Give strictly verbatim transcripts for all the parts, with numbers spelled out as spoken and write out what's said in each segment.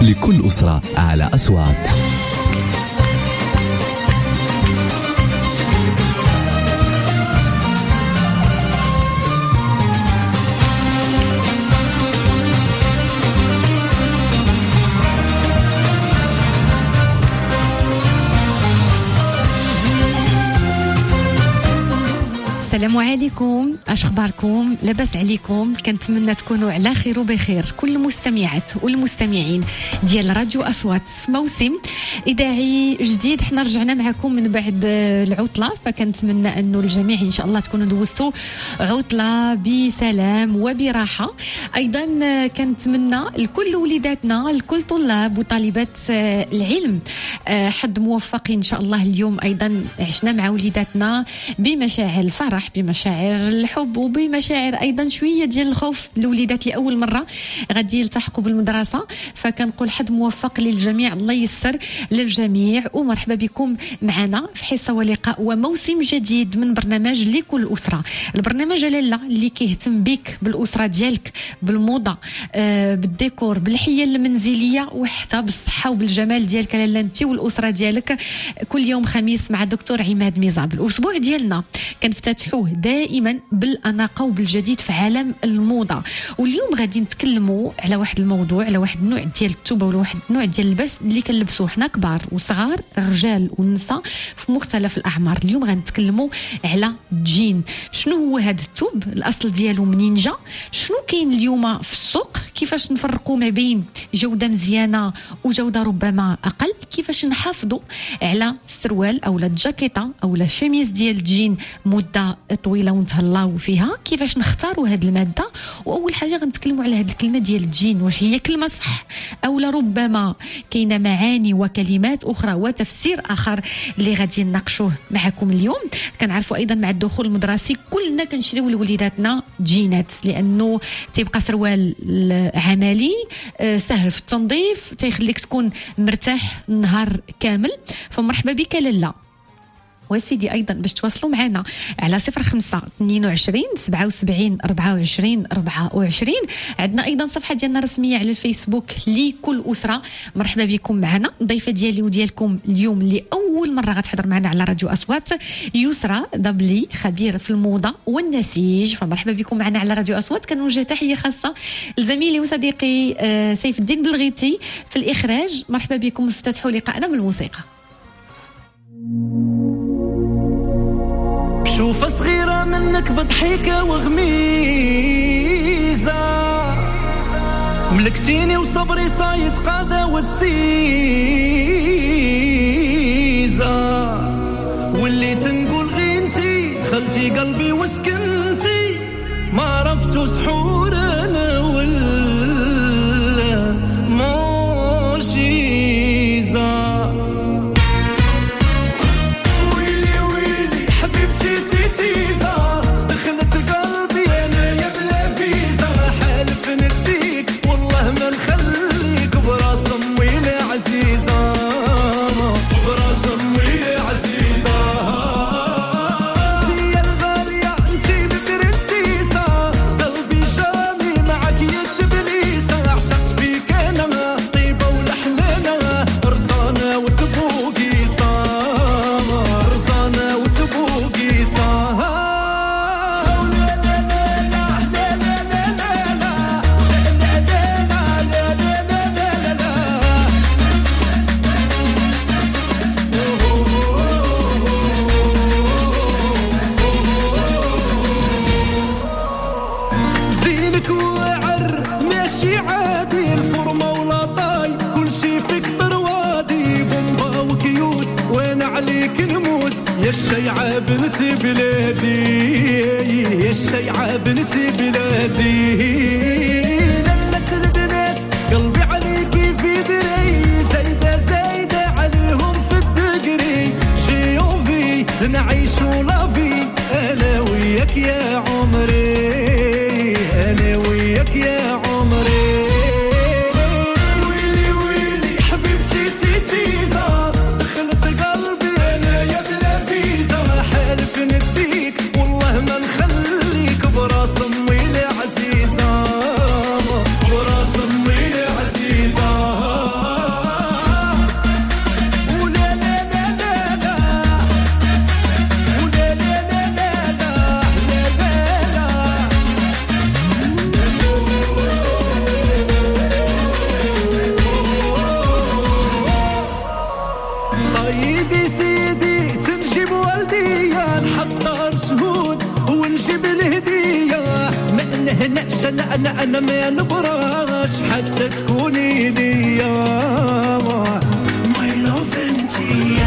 لكل أسرة على أصوات. السلام عليكم، اش اخباركم؟ لاباس عليكم؟ كنتمنى تكونوا على خير وبخير كل المستمعات والمستمعين ديال راديو اصوات في موسم اذاعي جديد. حنا رجعنا معكم من بعد العطله، فكنتمنى انه الجميع ان شاء الله تكونوا دوزتوا عطله بسلام وبراحه. ايضا كنتمنى لكل وليداتنا، لكل طلاب وطالبات العلم حد موفق ان شاء الله. اليوم ايضا عشنا مع وليداتنا بمشاعر الفرح، بمشاعر الحب، وبمشاعر ايضا شويه ديال الخوف. الوليدات لاول مره غادي يلتحقوا بالمدرسه، فكنقول حد موفق للجميع، الله ييسر للجميع. ومرحبا بكم معنا في حصه ولقاء وموسم جديد من برنامج لكل اسره. البرنامج لاله اللي كيهتم بك، بالاسره ديالك، بالموضه، آه بالديكور، بالحياه المنزليه، وحتى بالصحه وبالجمال ديالك لاله انت والاسره ديالك. كل يوم خميس مع الدكتور عماد ميزاب. الاسبوع ديالنا كنفتتحوه دائما بالاناقه وبالجديد في عالم الموضه. واليوم غادي نتكلموا على واحد الموضوع، على واحد النوع ديال الثوب ولا واحد النوع ديال اللباس اللي كنلبسوه حنا كبار وصغار، الرجال والنساء في مختلف الاعمار. اليوم غنتكلموا على الجين. شنو هو هذا الثوب؟ الاصل ديالو منين جا؟ شنو كاين اليوم في السوق؟ كيفاش نفرقوا ما بين جوده مزيانه وجوده ربما اقل؟ كيفاش نحافظوا على السروال او الجاكيطه او الشميز ديال الجين مده طويله ونتهلاو فيها؟ كيفاش نختاروا هذه الماده؟ واول حاجه غنتكلموا على هذه الكلمه ديال الجين، واش هي كلمه صح او لربما كاينه معاني وكلمات اخرى وتفسير اخر اللي غادي نناقشوه معكم اليوم. كنعرفوا ايضا مع الدخول المدرسي كلنا كنشريو لوليداتنا جينات، لانه تيبقى سروال عملي سهل في التنظيف، تيخليك تكون مرتاح النهار كامل. فمرحبا بك لاله. وسيدي ايضا باش تواصلوا معنا على صفر خمسة اثنين وعشرين سبعة وسبعين أربعة وعشرين أربعة وعشرين. عندنا ايضا صفحه ديالنا الرسميه على الفيسبوك لكل اسره. مرحبا بكم معنا. الضيفه ديالي وديالكم اليوم اللي اول مره غتحضر معنا على راديو اصوات، يسرى دبلي، خبير في الموضه والنسيج. فمرحبا بكم معنا على راديو اصوات. كنوجه تحيه خاصه لزميلي وصديقي سيف الدين بلغيتي في الاخراج. مرحبا بكم. افتتحوا لقاءنا بالموسيقى. شوف صغيرة منك بضحيكة وغميزة، ملكتيني وصبري صايد قادة وتسيزة، واللي تنقول غينتي خلتي قلبي وسكنتي، ما عرفتو سحور أنا ولا موشيزة. دخلت قلبي انا يا بلا فيزا، حالف نديك والله ما نخليك، براس امي عزيزه، براس امي عزيزه. انتي الغاليه انتي البرنسيسه، قلبي جامي معك يا تبليسه، عشقت فيك انا طيبه ولحنانه، رزانه وتبوقيسه، رزانه وتبوقيسه. زينك وعر ماشي عادي، الفورمه ولا طاي كل شي فيك طروادي، بومبا وكيوت وانا عليك نموت، يا الشيعة بنتي بلادي، يا الشيعة بنتي بلادي. لمت البنات قلبي عليكي في دري، زايدة زايدة عليهم في الدقري، جيوفي نعيش لافي انا وياك يا عمري، انا وياك يا عمري. ويلي ويلي حبيبتي تيتيزا، دخلت قلبي انا يا بلا فيزا، حالف نديك والله ما نخليك، براس امي العزيزه، انا انا انا ما نبراش حتى تكوني ليا ماي لوف انتي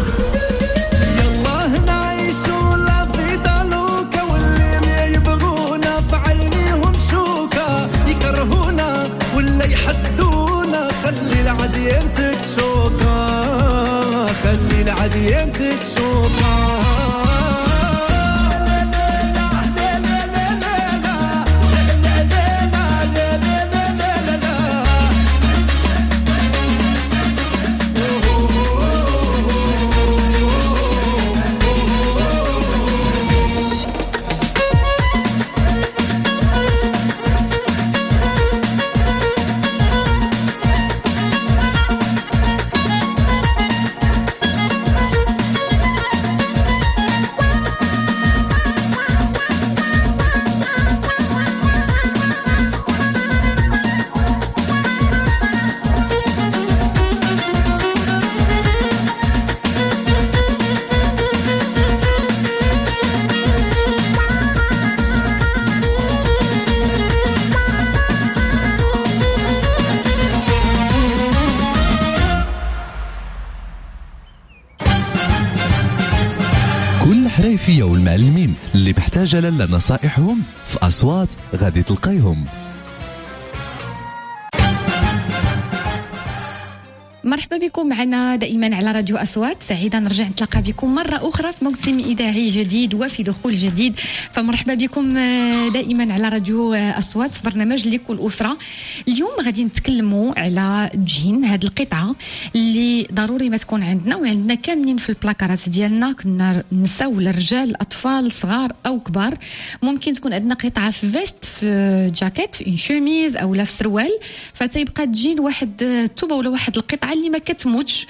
يلا نعيشوا لا في دالوكا واللي ما يبغونا في عينيهم شوكا يكرهونا ولا يحسدونا خلي العديان تكشوكا خلي العديان تكشوكا الحريفية والمعلمين اللي محتاجة لنا نصائحهم في أصوات غادي تلقيهم. مرحبا بكم معنا دائما على راديو أصوات. سعيدة نرجع نتلاقى بكم مرة أخرى في موسم إذاعي جديد وفي دخول جديد. فمرحبا بكم دائما على راديو أصوات في برنامج لكل أسرة. اليوم غادي نتكلموا على جين، هذه القطعة اللي ضروري ما تكون عندنا وعندنا كاملين في البلاكارات ديالنا، كنا نساء ولا رجال، أطفال صغار أو كبار. ممكن تكون عندنا قطعة في فيست، في جاكيت، في إن شوميز أو لا في سروال، فتيبقى تجين واحد التوبة ولا واحد القطعة اللي ما كتموتش.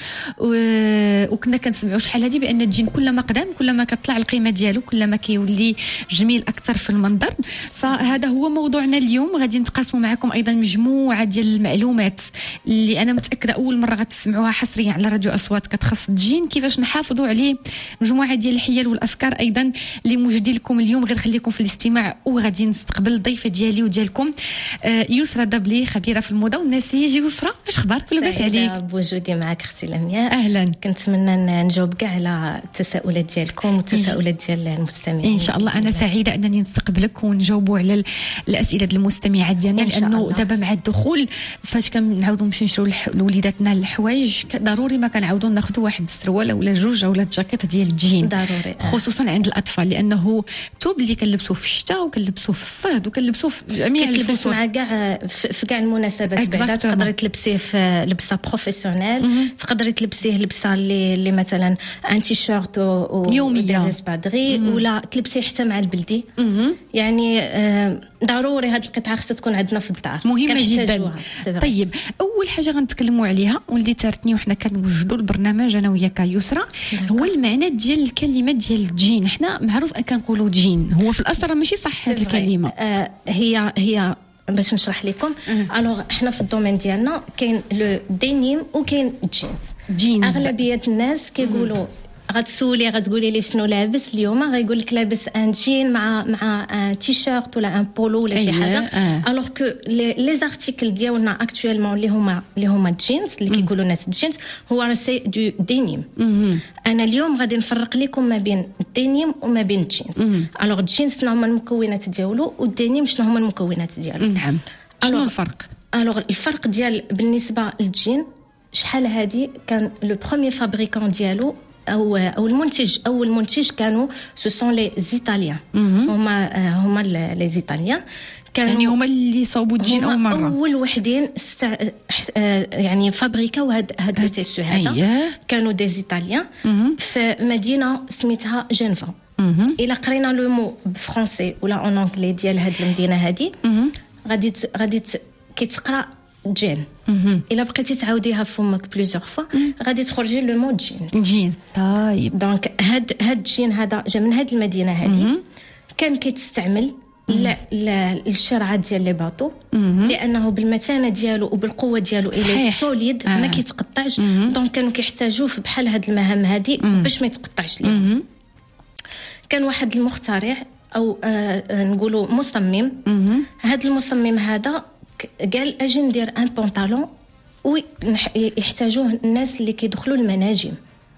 وكنا كنسمعوا شحال هذه بان الجين كلما قدام كلما كتطلع القيمه ديالو، كلما كيولي جميل اكثر في المنظر. فهذا هو موضوعنا اليوم. غادي نتقاسموا معكم ايضا مجموعه ديال المعلومات اللي انا متاكده اول مره غتسمعوها حصريا على راديو اصوات كتخص الجين، كيفاش نحافظوا عليه، مجموعه ديال الحيل والافكار ايضا اللي موجودين لكم اليوم. غير خليكم في الاستماع وغادي نستقبل الضيفه ديالي وديالكم يسرى دبلي، خبيره في الموضه والنسيج. يسرى اش اخبارك؟ لاباس عليك؟ بوجودي معك اختي لمياء. اهلا. كنتمنى نجاوب كاع على التساؤلات ديالكم والتساؤلات ديال المستمعين ان شاء الله. انا سعيده انني نستقبلك ونجاوبوا على الاسئله ديال المستمعات ديالنا، لانه دابا مع الدخول فاش كنعاودوا نمشيو نشريو لوليداتنا الحوايج ضروري ما كنعاودوا ناخذوا واحد السروال ولا جوج ولا الجاكيت ديال الجين، ضروري خصوصا عند الاطفال، لانه توب اللي كنلبسوه في الشتاء وكنلبسوه في الصهد وكنلبسوه في جميع الفصول مع كاع في كاع المناسبات. بعدا تقدري تلبسيه في لبسه بروفيسيونيل، تقدري تلبسيه لبسه اللي اللي مثلا ان تي شورت و يوميه ديزبادري، ولا تلبسيه حتى مع البلدي. يعني آه ضروري هذه القطعه خصها تكون عندنا في الدار، مهمه جدا. طيب اول حاجه غنتكلموا عليها واللي تارتني وحنا كنوجدوا البرنامج انا وياك يسرى، هو المعنى ديال الكلمه ديال الجين. حنا معروف ان كنقولوا جين، هو في الاصل ماشي صح هذه الكلمه. آه هي هي باش نشرح لكم. الوغ احنا في الدومين ديالنا كاين لو دينيم وكاين جينز. جينز اغلبيه الناس كيقولوا غتسولي غتقولي لي شنو لابس اليوم، غيقول لك لابس ان جين مع مع ان تي شيرت ولا ان بولو ولا شي حاجه. الوغ كو لي زارتيكل ديالنا اكطوالمون اللي هما اللي هما الجينز اللي كيقولوا الناس الجينز هو سي دو دينيم. انا اليوم غادي نفرق لكم ما بين الدينيم وما بين الجينز. الوغ الجينز شنو هما المكونات ديالو والدينيم شنو هما المكونات ديالو. نعم. شنو الفرق؟ الوغ الفرق ديال بالنسبه للجين، شحال هادي كان لو بروميير فابريكون ديالو او او المنتج اول منتج كانوا سو سون لي زيتاليان. هما هما لي زيتاليان كانوا يعني هما اللي صوبوا الجين اول مره، اول وحدين استع... يعني فابريكاو هاد هاد لو تيسو هذا. أيه. كانوا دي زيتاليان في مدينه سميتها جنفا. الى قرينا لو مو بالفرنسي ولا اون انجلي ديال هاد المدينه هادي غادي غادي كيتقرا جين. الا بقيتي تعاوديها فمك بليزيور فوا غادي تخرجي لو مو جين. جين. طيب دونك هاد هاد الجين هذا جا من هاد المدينه هذه، كان كيتستعمل لا للشرعه ديال لي باطو، لانه بالمتانه ديالو وبالقوه ديالو الى سوليد آه. ما كيتقطعش. دونك كانوا كيحتاجوه بحال هاد المهام هذه باش ما يتقطعش ليه. كان واحد المخترع او آه نقولوا مصمم. هذا المصمم هذا قال اجي ندير ان بونطالون ويحتاجوه الناس اللي كيدخلوا المناجم.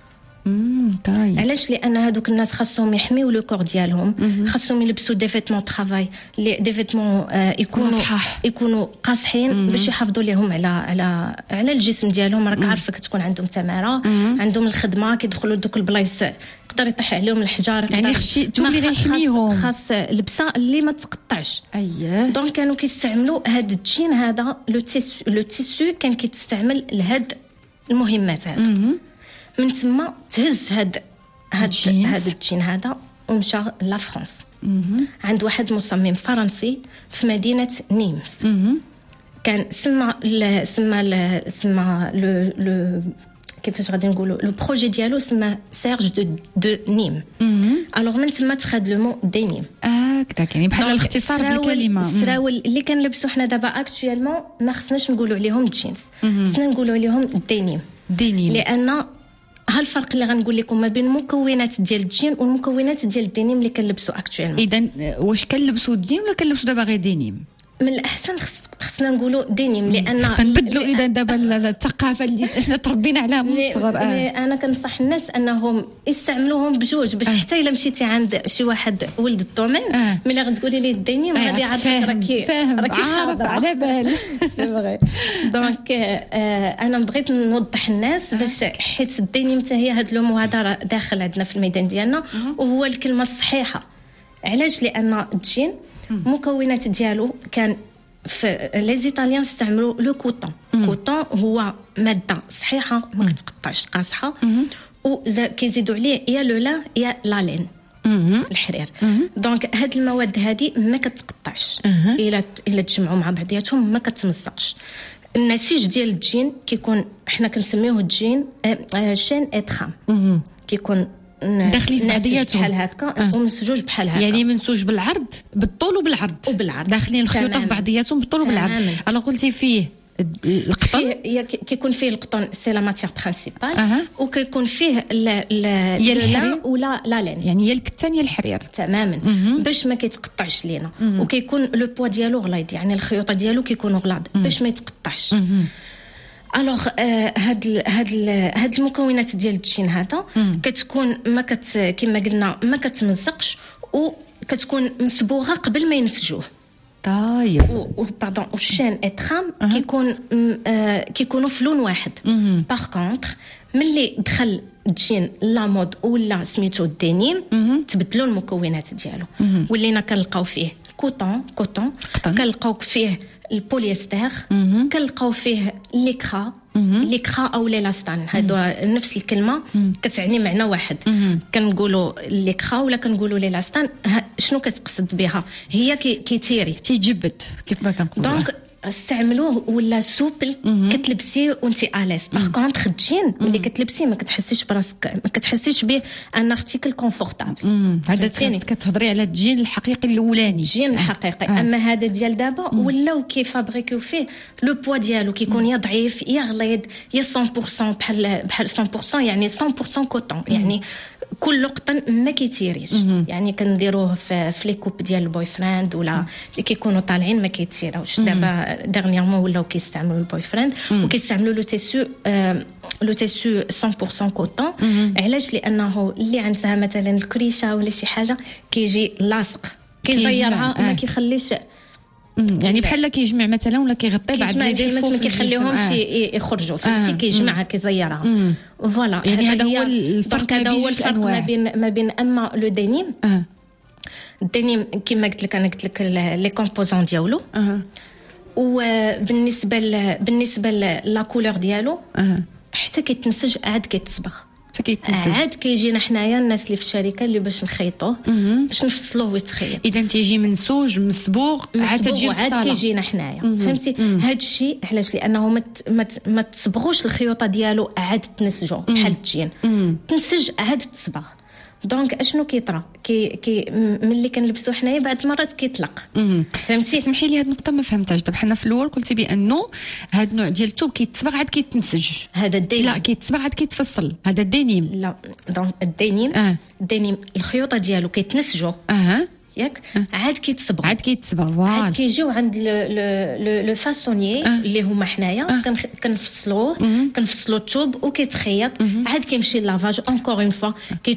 امم طيب علاش؟ لان هذوك الناس خاصهم يحميو لو كور ديالهم، خاصهم يلبسوا دي فيتمون طرافاي لي دي فيتمون آه يكونوا صحاح. يكونوا قاصحين باش يحافظوا لهم على على على الجسم ديالهم. راك عارفه كتكون عندهم تماره، عندهم الخدمه، كيدخلوا لدوك البلايص يقدر يطيح عليهم الحجار، يعني خشي تو اللي غيحميهم، خاص لبسه اللي ما تقطعش. اييه دونك كانوا كيستعملوا هذا الجين هذا لو تيسو لو تيسو كان كيتستعمل لهاد المهمات هذا. من ثم تهز هاد هاد هاد الجين هذا ومشى لا فرنسا عند واحد مصمم فرنسي في مدينه نيمس. كان سما سما سما لو لو كيفاش غادي نقولوا لو بروجي ديالو سما سيرج دو دو نيم. الوغ من ثم تخاد لو مو دينيم هكذا، يعني بحال الاختصار ديال الكلمه. السراول اللي كنلبسوا حنا دابا اكطوالمون ما خصناش نقولوا عليهم جينز، خصنا نقولوا عليهم دينيم. دينيم لان ها الفرق اللي غنقول لكم ما بين المكونات ديال الجين والمكونات ديال الدينيم اللي كنلبسوا اكطوالمون. اذا واش كنلبسوا الدينيم ولا كنلبسوا دابا غير دينيم؟ من الاحسن خصنا نقولوا دينيم، لان خصنا نبدلوا اذا دابا الثقافه اللي احنا تربينا عليها من الصغر. آه. انا كنصح الناس انهم يستعملوهم بجوج باش آه. حتى الا مشيتي عند شي واحد ولد الدومين آه. ملي غتقولي ليه الدينيم آه. غادي يعرفك راكي راكي عارف على بال. سي فغي. دونك آه انا بغيت نوضح الناس باش حيت الدينيم حتى هي هاد لومو هذا داخل عندنا في الميدان ديالنا وهو الكلمه الصحيحه. علاش؟ لان الجين مكونات ديالو كان في لي زيطاليان استعملوا لو كوطون. كوطون هو ماده صحيحه ما كتقطعش قاصحه، وكيزيدوا عليه يا لو لا يا لالين الحرير. دونك هاد المواد هذه ما كتقطعش الا الا تجمعوا مع بعضياتهم ما كتمزقش. النسيج ديال الجين كيكون حنا كنسميوه الجين شين اترام، كيكون داخلين في بعضياتهم بحال هكا أه. ومنسجوج بحال هكا، يعني منسوج بالعرض بالطول وبالعرض وبالعرض داخلين الخيوطه في بعضياتهم بالطول وبالعرض. انا قلتي فيه القطن، فيه كيكون فيه القطن سي لا ماتير برينسيبال أه. وكيكون فيه لا لا ولا لا لين، يعني يا الكتان يا الحرير تماما باش ما كيتقطعش لينا. وكيكون لو بوا ديالو غليظ، يعني الخيوطه ديالو كيكونوا غلاظ باش ما يتقطعش. الوغ هاد هاد هاد المكونات ديال الجين هذا كتكون ما كت كما قلنا ما كتمزقش وكتكون مصبوغه قبل ما ينسجوه. طيب و باردون والشين اترام أه. كيكون آه كيكونوا في لون واحد. باغ كونطخ ملي دخل الجين لا مود ولا سميتو الدينيم تبدلوا المكونات ديالو، ولينا كنلقاو فيه كوطون كوطون كنلقاو فيه البوليستر، كنلقاو فيه ليكرا ليكرا او ليلاستان. هادو نفس الكلمه كتعني معنى واحد. كنقولوا ليكرا ولا كنقولوا ليلاستان، شنو كتقصد بها؟ هي كيتيري تيجبد كيف ما كنقولوا. دونك استعملوه ولا سوبل كتلبسيه وانت اليس. باغ كونطخ الجين ملي كتلبسيه ما كتحسيش براسك، ما كتحسيش به ان ارتيكل كونفورتابل. هذا كتهضري على الجين الحقيقي الاولاني، الجين الحقيقي. آه. اما هذا ديال دابا ولاو كيفابريكيو فيه لو بوا ديالو كيكون يا ضعيف يا غليظ يا مية بالمية بحال بحال مية بالمية، يعني مية بالمية كوطون، يعني كل قطن ما كيتيريش. يعني كنديروه في, في لي كوب ديال البوي فريند ولا اللي كيكونوا طالعين ما كيتيراوش. دابا ديرنييرمون ولاو كيستعملوا البوي فريند وكيستعملوا لو تيسو آه لو تيسو مية بالمية كوطون. علاش؟ لانه اللي عندها مثلا الكريشه ولا شي حاجه كيجي لاصق كيزيرها آه. ما كيخليش، يعني بحال كيجمع مثلا ولا كيغطي بعض لي ديفو ما كيخليوهمش آه. يخرجوا فهمتي. آه. كيجمعها كيزيرها فوالا. يعني هذا هو الفرق، هذا هو الفرق ما بين ما بين اما لو دينيم آه. الدينيم كما قلت لك انا قلت لك لي كومبوزون ديالو آه. وبالنسبه ل... بالنسبه لا كولور ديالو آه. حتى كيتنسج عاد كيتصبغ عاد كيجينا حنايا الناس اللي في الشركه اللي باش نخيطوه باش نفصلوه ويتخيط. اذا تيجي منسوج مسبوغ عاد تجي عاد كيجينا حنايا فهمتي. هذا الشيء علاش؟ لانه ما مت ما تصبغوش الخيوطه ديالو عاد تنسجوا بحال التجين تنسج عاد تصبغ. دونك اشنو كيطرا كي كي ملي كنلبسو حنايا بعد مرات كيطلق فهمتي. سمحي لي هاد النقطه ما فهمتهاش. دابا حنا في الاول قلتي بانه هاد النوع ديال الثوب كيتصبغ عاد كيتنسج. هذا الدينيم لا كيتصبغ عاد كيتفصل. هذا الدينيم لا. دونك الدينيم آه. الدينيم الخيوطه ديالو كيتنسجوا اها ياك عاد كيتصبغ عاد كيتصبغ عاد كيجيو عند لو لو فاسونيي اللي هما حنايا كنفصلوه كنفصلوا الثوب وكيتخيط عاد كيمشي لافاج اونكور اون فوا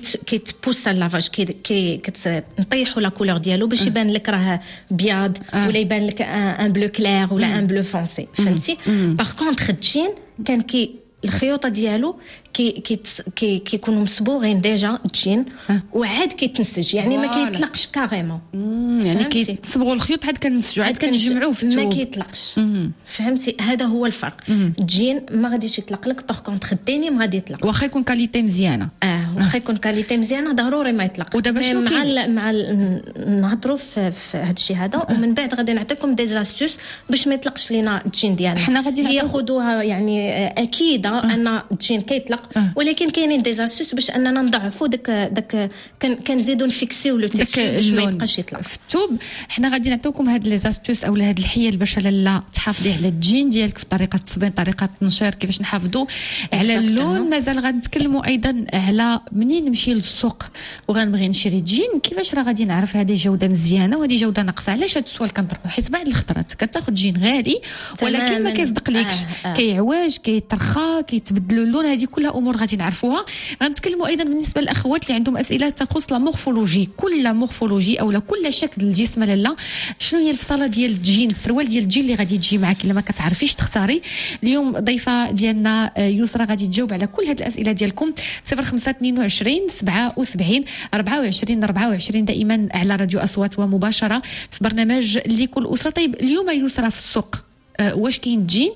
كيتبوس لافاج كي كتنطيحوا لا كولور ديالو باش يبان لك راه بياض ولا يبان لك ان بلو كلير ولا ان بلو فونسي فهمتي. باغ كونطخ الجين كان كي الخيوطه ديالو كي كي كيكونوا مصبوغين ديجا الجين وعاد كيتنسج يعني ما كيطلقش كاريمون يعني كيتصبغوا الخيوط عاد كنسجوا عاد كنجمعوه في الثوب ما كيطلقش فهمتي. هذا هو الفرق. الجين ما غاديش يطلق لك باغ كونطخ الدينيم غادي يطلق واخا يكون كاليتي مزيانه اه واخا يكون كاليتي مزيانه ضروري ما يطلق. ودابا شنو مع ال مع نهضروا في هذا الشيء هذا ومن بعد غادي نعطيكم دي زاستوس باش ما يطلقش لينا الجين ديالنا. حنا غادي ياخذوها يعني اكيده ان الجين كيطلق ولكن كاينين دي زاستوس باش اننا نضعفوا داك داك كنزيدوا نفيكسيو لو تيست باش ما يبقاش يطلق في الثوب. حنا غادي نعطيكم هاد لي زاستوس اولا هاد الحيل باش لالا تحافظي على الجين ديالك في طريقه التصبين طريقه التنشير كيفاش نحافظوا على اللون. مازال غنتكلموا ايضا على منين نمشي للسوق وغنبغي نشري جين كيفاش راه غادي نعرف هذه جوده مزيانه وهذه جوده ناقصه. علاش هاد السؤال كنطرحو حيت بعض الخطرات كتاخذ جين غالي ولكن ما كيصدقليكش آه آه. كيعواج كيترخى كيتبدلوا اللون. هذه كلها امور غادي نعرفوها. غنتكلموا ايضا بالنسبه للاخوات اللي عندهم اسئله تخص لا مورفولوجي كل مورفولوجي اولا كل شكل الجسم لالا شنو هي الفصاله ديال الجين السروال ديال الجين اللي غادي تجي معك الا ما كتعرفيش تختاري. اليوم ضيفه ديالنا يسرى غادي تجاوب على كل هذه الاسئله ديالكم. صفر خمسة اثنين وعشرين سبعة وسبعين أربعة وعشرين أربعة وعشرين دائما على راديو أصوات ومباشره في برنامج لكل اسره. طيب اليوم يسرى في السوق أه واش كاين جين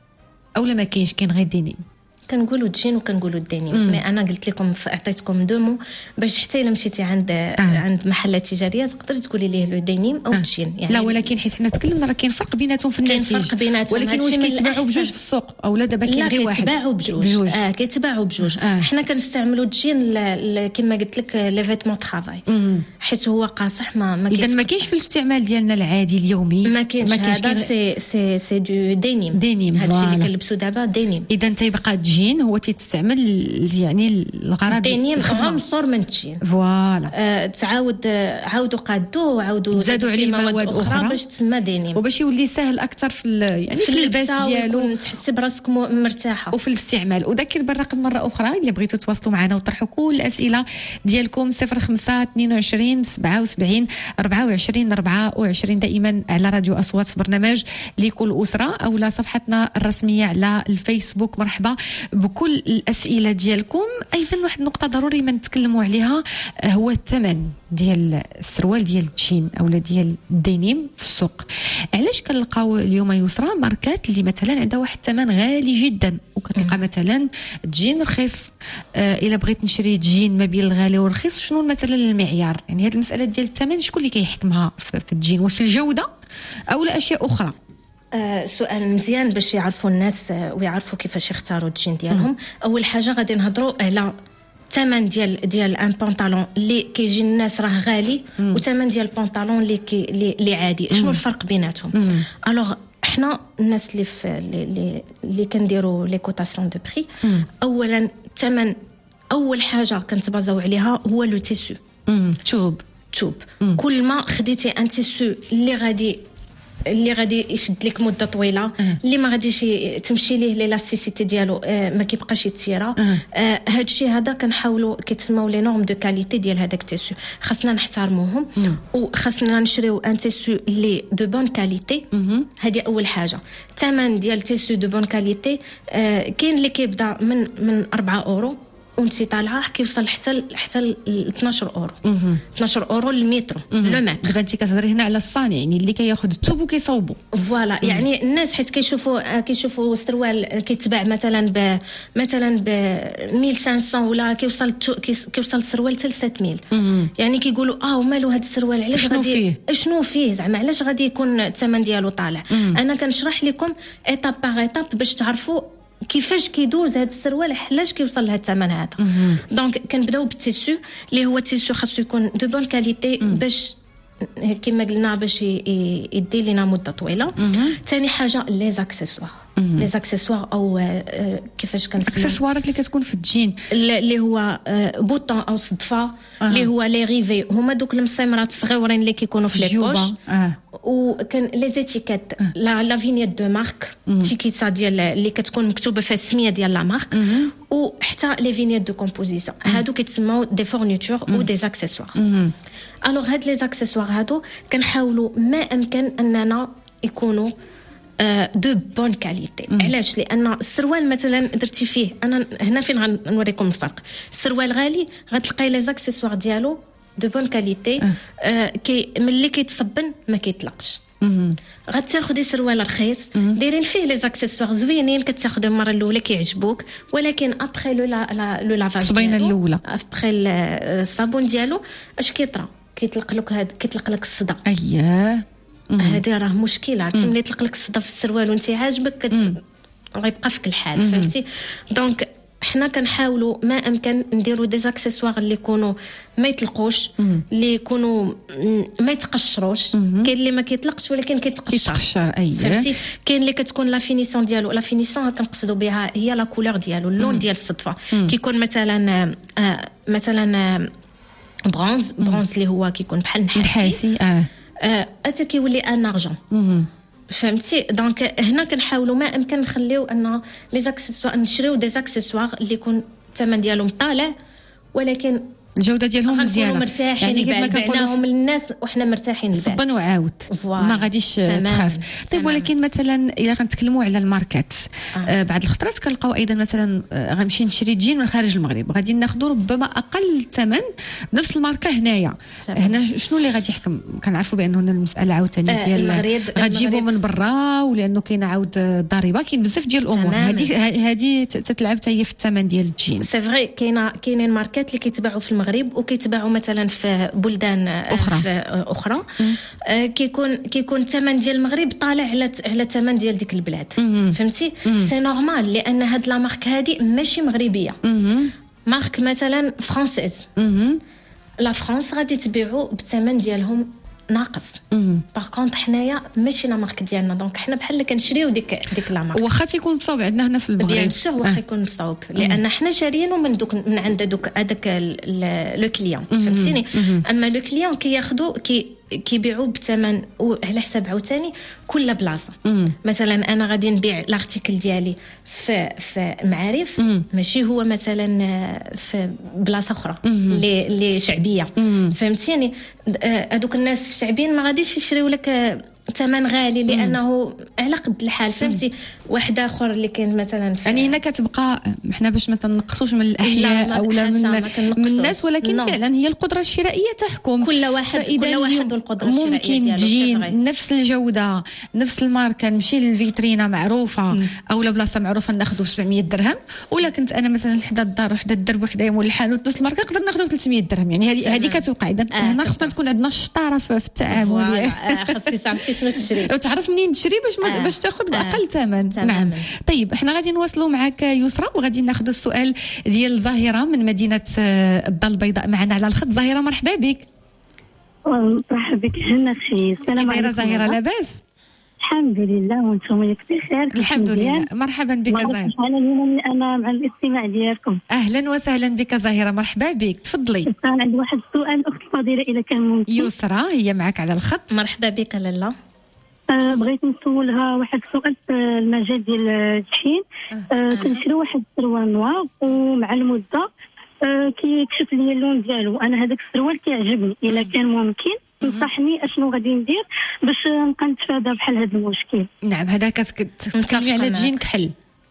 اولا ما كاينش كاين غير دينيم؟ كنقولوا الجين وكنقولوا الدينيم مي انا قلت لكم اعطيتكم دو مو باش حتى الا مشيتي عند آه. عند محلات تجاريه تقدري تقولي ليه لو دينيم او الجين آه. يعني لا ولكن حيت حنا تكلمنا راه كاين فرق بيناتهم في النسيج فرق بيناتهم ولكن واش كيتباعوا بجوج في السوق اولا دابا كاين غير واحد؟ كيتباعوا بجوج, بجوج. اه كيتباعوا بجوج آه. حنا كنستعملوا الجين كما قلت لك لي فيتمون طرافاي حيت هو قاصح ما ما اذا ما كاينش في الاستعمال ديالنا العادي اليومي ما كاينش هذا سي سي سي دو دينيم دينيم هذا الشيء اللي كنلبسوا دابا دينيم. اذا تيبقى الجين هو تيستعمل يعني الغرض دينيم عنصر من الجين فوالا آه تعاود عاودوا قادوه وعاودوا زادوا عليه مواد اخرى باش تسمى دينيم وباش يولي سهل اكثر في يعني في, في اللباس ديالو تحسي براسك مرتاحه وفي الاستعمال. اذكر بالرقم مره اخرى اللي بغيتوا تواصلوا معنا وطرحوا كل الاسئله ديالكم صفر خمسة اثنين وعشرين سبعة وسبعين أربعة وعشرين أربعة وعشرين دائما على راديو أصوات في برنامج لكل أسرة او لا صفحتنا الرسميه على الفيسبوك. مرحبا بكل الاسئله ديالكم. ايضا واحد النقطه ضروري ما نتكلموا عليها هو الثمن ديال السروال ديال الجين اولا ديال الدينيم في السوق. علاش كنلقاو اليوم يسرى ماركات اللي مثلا عندها واحد الثمن غالي جدا وكتلقى مثلا الجين رخيص آه الا بغيت نشري جين ما بين الغالي والرخيص شنو مثلا المعيار؟ يعني هذه المساله ديال الثمن شكون اللي كيحكمها في الجين واش الجوده او لا اشياء اخرى؟ آه سؤال مزيان باش يعرفوا الناس آه ويعرفوا كيفاش يختاروا الجين ديالهم. مم. اول حاجه غادي نهضروا على الثمن ديال ديال ان بنطالون اللي كيجي الناس راه غالي وثمن ديال البنطالون اللي كي اللي عادي شنو الفرق بيناتهم؟ الوغ احنا الناس اللي في اللي اللي كنديروا لي كوتاسيون دو بري اولا الثمن اول حاجه كنتبازاو عليها هو لو تيسو توب توب كل ما خديتي ان تيسو اللي غادي اللي غادي يشد لك مده طويله أه. اللي ما غاديش تمشي ليه ليلاستيسيتي ديالو آه ما كيبقاش يتيرا أه. آه هذا الشيء هذا كنحاولوا كيتسموا لي نورم دو كاليتي ديال هذاك التيسو خاصنا نحترموهم أه. وخاصنا نشريو ان تيسو اللي دو بون كاليتي. هذه اول حاجه. الثمن ديال تيسو دو بون كاليتي آه كاين اللي كيبدا من من أربعة اورو وانت طالعه كيوصل حتى حتى ل اثناش اورو اثناش اورو المتر لو متر. دابا انت كتهضري هنا على الصانع يعني اللي كياخذ الثوب وكيصوبوا فوالا يعني الناس حيت كيشوفوا كيشوفوا السروال كيتباع مثلا ب مثلا ب ألف وخمسمية ولا كيوصل كيوصل السروال حتى ل سبعمية يعني كيقولوا اه ومالو هذا السروال علاش غادي شنو فيه زعما علاش غادي يكون الثمن ديالو طالع. انا كنشرح لكم ايتاب باغ ايتاب باش تعرفوا كيفاش كيدوز هذا السروال علاش كيوصل لهذا الثمن هذا. دونك كنبداو بالتيسو اللي هو التيسو خاصو يكون دو بون كاليتي باش كما قلنا باش يدي لنا مده طويله. ثاني حاجه لي زاكسيسوار لي زاكسيسوار او كيفاش كنسميو اكسسوارات اللي كتكون في الجين اللي هو بوطون او صدفه اللي هو لي ريفي هما دوك المسامرات الصغيورين اللي كيكونوا في لي بوش. وكان لي زيتيكيت لا لا فينيت دو مارك تيكيتا ديال اللي كتكون مكتوبه فيها السميه ديال لا مارك وحتى لي فينيت دو كومبوزيسيون هادو كيتسموا دي فورنيتور او دي اكسسوار. الوغ هاد لي اكسسوار هادو كنحاولوا ما امكن اننا يكونوا دو بون كاليتي. علاش؟ لان السروال مثلا درتي فيه انا هنا فين غنوريكم الفرق. السروال غالي غتلقاي لي اكسسوار ديالو دو بون كاليتي كي ملي كيتصبن ما كيطلقش. غتاخدي سروال رخيص دايرين فيه لي اكسسوار زوينين كتاخدي المره الاولى كيعجبوك ولكن ابخي لو لو لافاج الصبينه الاولى ابخي الصابون ديالو اش كيطرا كيطلق لك هاد كيطلق لك الصدى. اييه هذا راه مشكله. عرفتي ملي يطلق لك الصدى في السروال وانت عاجبك كت... غيبقى فيك الحال. فهمتي؟ دونك حنا كنحاولوا ما امكن نديروا دي اكسسوار اللي يكونوا ما يطلقوش اللي يكونوا ما يتقشروش. كاين اللي ما كيطلقش ولكن كيتقشر يتقشر. اييه فهمتي؟ كاين اللي كتكون لا فينيسيون ديالو لا فينيسيون كنقصدوا بها هي لا كولور ديالو اللون ديال الصدفه كيكون مثلا آه مثلا برونز برونز اللي هو كيكون بحال نحاسي اه اتا كيولي ان ارجون. فهمتي؟ دونك هنا كنحاولوا ما امكن نخليو ان لي زاكسيسوار نشريو دي زاكسيسوار اللي يكون الثمن ديالهم طالع ولكن الجوده ديالهم مزيانه مرتاحين يعني كيف ما كنقولوهم للناس وحنا مرتاحين صبن وعاود ما غاديش تخاف. طيب ولكن مثلا الا غنتكلموا على الماركات آه. آه بعض الخطرات كنلقاو ايضا مثلا آه غنمشي نشري جين من خارج المغرب غادي ناخذوا ربما اقل ثمن نفس الماركه هنايا. هنا شنو اللي غادي يحكم؟ كنعرفوا بانه المساله عاوتاني ديال آه غتجيبوا من برا ولانه كاين عاود الضريبه كاين بزاف ديال الامور هذه هذه تتلعب حتى هي في الثمن ديال الجين. سي فري كاينه كاينين ماركات اللي كيتباعوا في المغرب وكيتباعوا مثلا في بلدان اخرى في اخرى آه كيكون كيكون الثمن ديال المغرب طالع على على الثمن ديال ديك البلاد. فهمتي؟ سي نورمال لان هاد لا مارك هذه ماشي مغربيه مارك مثلا فرانسيز. لا فرانس غادي تبيعوا بالثمن ديالهم ناقص. باغ كونط حنايا ماشي لا مارك ديالنا دونك حنا بحال اللي كنشريو ديك ديك لا مارك واخا تيكون مصاوب عندنا هنا في المغرب بيان سور واخا يكون مصاوب لان حنا شاريينه من دوك من عند دوك هذاك لو كليون. فهمتيني؟ اما لو كليون كياخذوا كي كيبيعوا بثمن على حساب عاوتاني كل بلاصه. مثلا انا غادي نبيع الارتيكل ديالي في في معارف ماشي هو مثلا في بلاصه اخرى اللي اللي شعبيه. فهمتيني؟ هذوك الناس الشعبيين ما غاديش يشريو لك ثمن غالي لانه على قد الحال. فهمتي؟ واحد اخر اللي كاين مثلا يعني هنا كتبقى حنا باش ما تنقصوش من الاحياء او من, من الناس ولكن no. فعلا هي القدره الشرائيه تحكم كل واحد كل واحد والقدره الشرائيه ديالو. ممكن تجي نفس الجوده نفس الماركه نمشي للفيترينا معروفه مم. او لبلاصه معروفه ناخذوا سبعمية درهم ولا كنت انا مثلا حدا الدار وحده الدرب وحده مول الحانوت نفس الماركه نقدر ناخذوا ثلاثمية درهم. يعني هذه هذه كتوقع اذا آه هنا خصنا تكون عندنا الشطاره في التعامل. خاصك تعرفي شنو تشري وتعرف منين تشري باش آه. باش تاخذ باقل ثمن. نعم. طيب احنا غادي نواصلوا معك يسرى وغادي ناخذ السؤال ديال زهيره من مدينه الدار البيضاء معنا على الخط. زهيره مرحبا بك. مرحبا بك هنا خي. السلام عليكم. زهيره لاباس؟ الحمد لله وانتم ياك بخير؟ الحمد لله. مرحبا بك زهيره. انا اليوم انا مع الاستماع ديالكم. اهلا وسهلا بك زهيره مرحبا بك تفضلي. انا عندي واحد السؤال اخت الفضيله اذا كان ممكن. يسرى هي معك على الخط. مرحبا بك لاله. أه بغيت نسولها واحد السؤال في المجال ديال التشحين. أه كنشري واحد السروال نوار ومع المده أه كيكشف لي اللون ديالو. انا هذاك السروال كيعجبني الا كان ممكن تنصحني اشنو غادي ندير باش نبقى نتفادى بحال هذا المشكل. نعم هذا كتكلمي على جين كحل.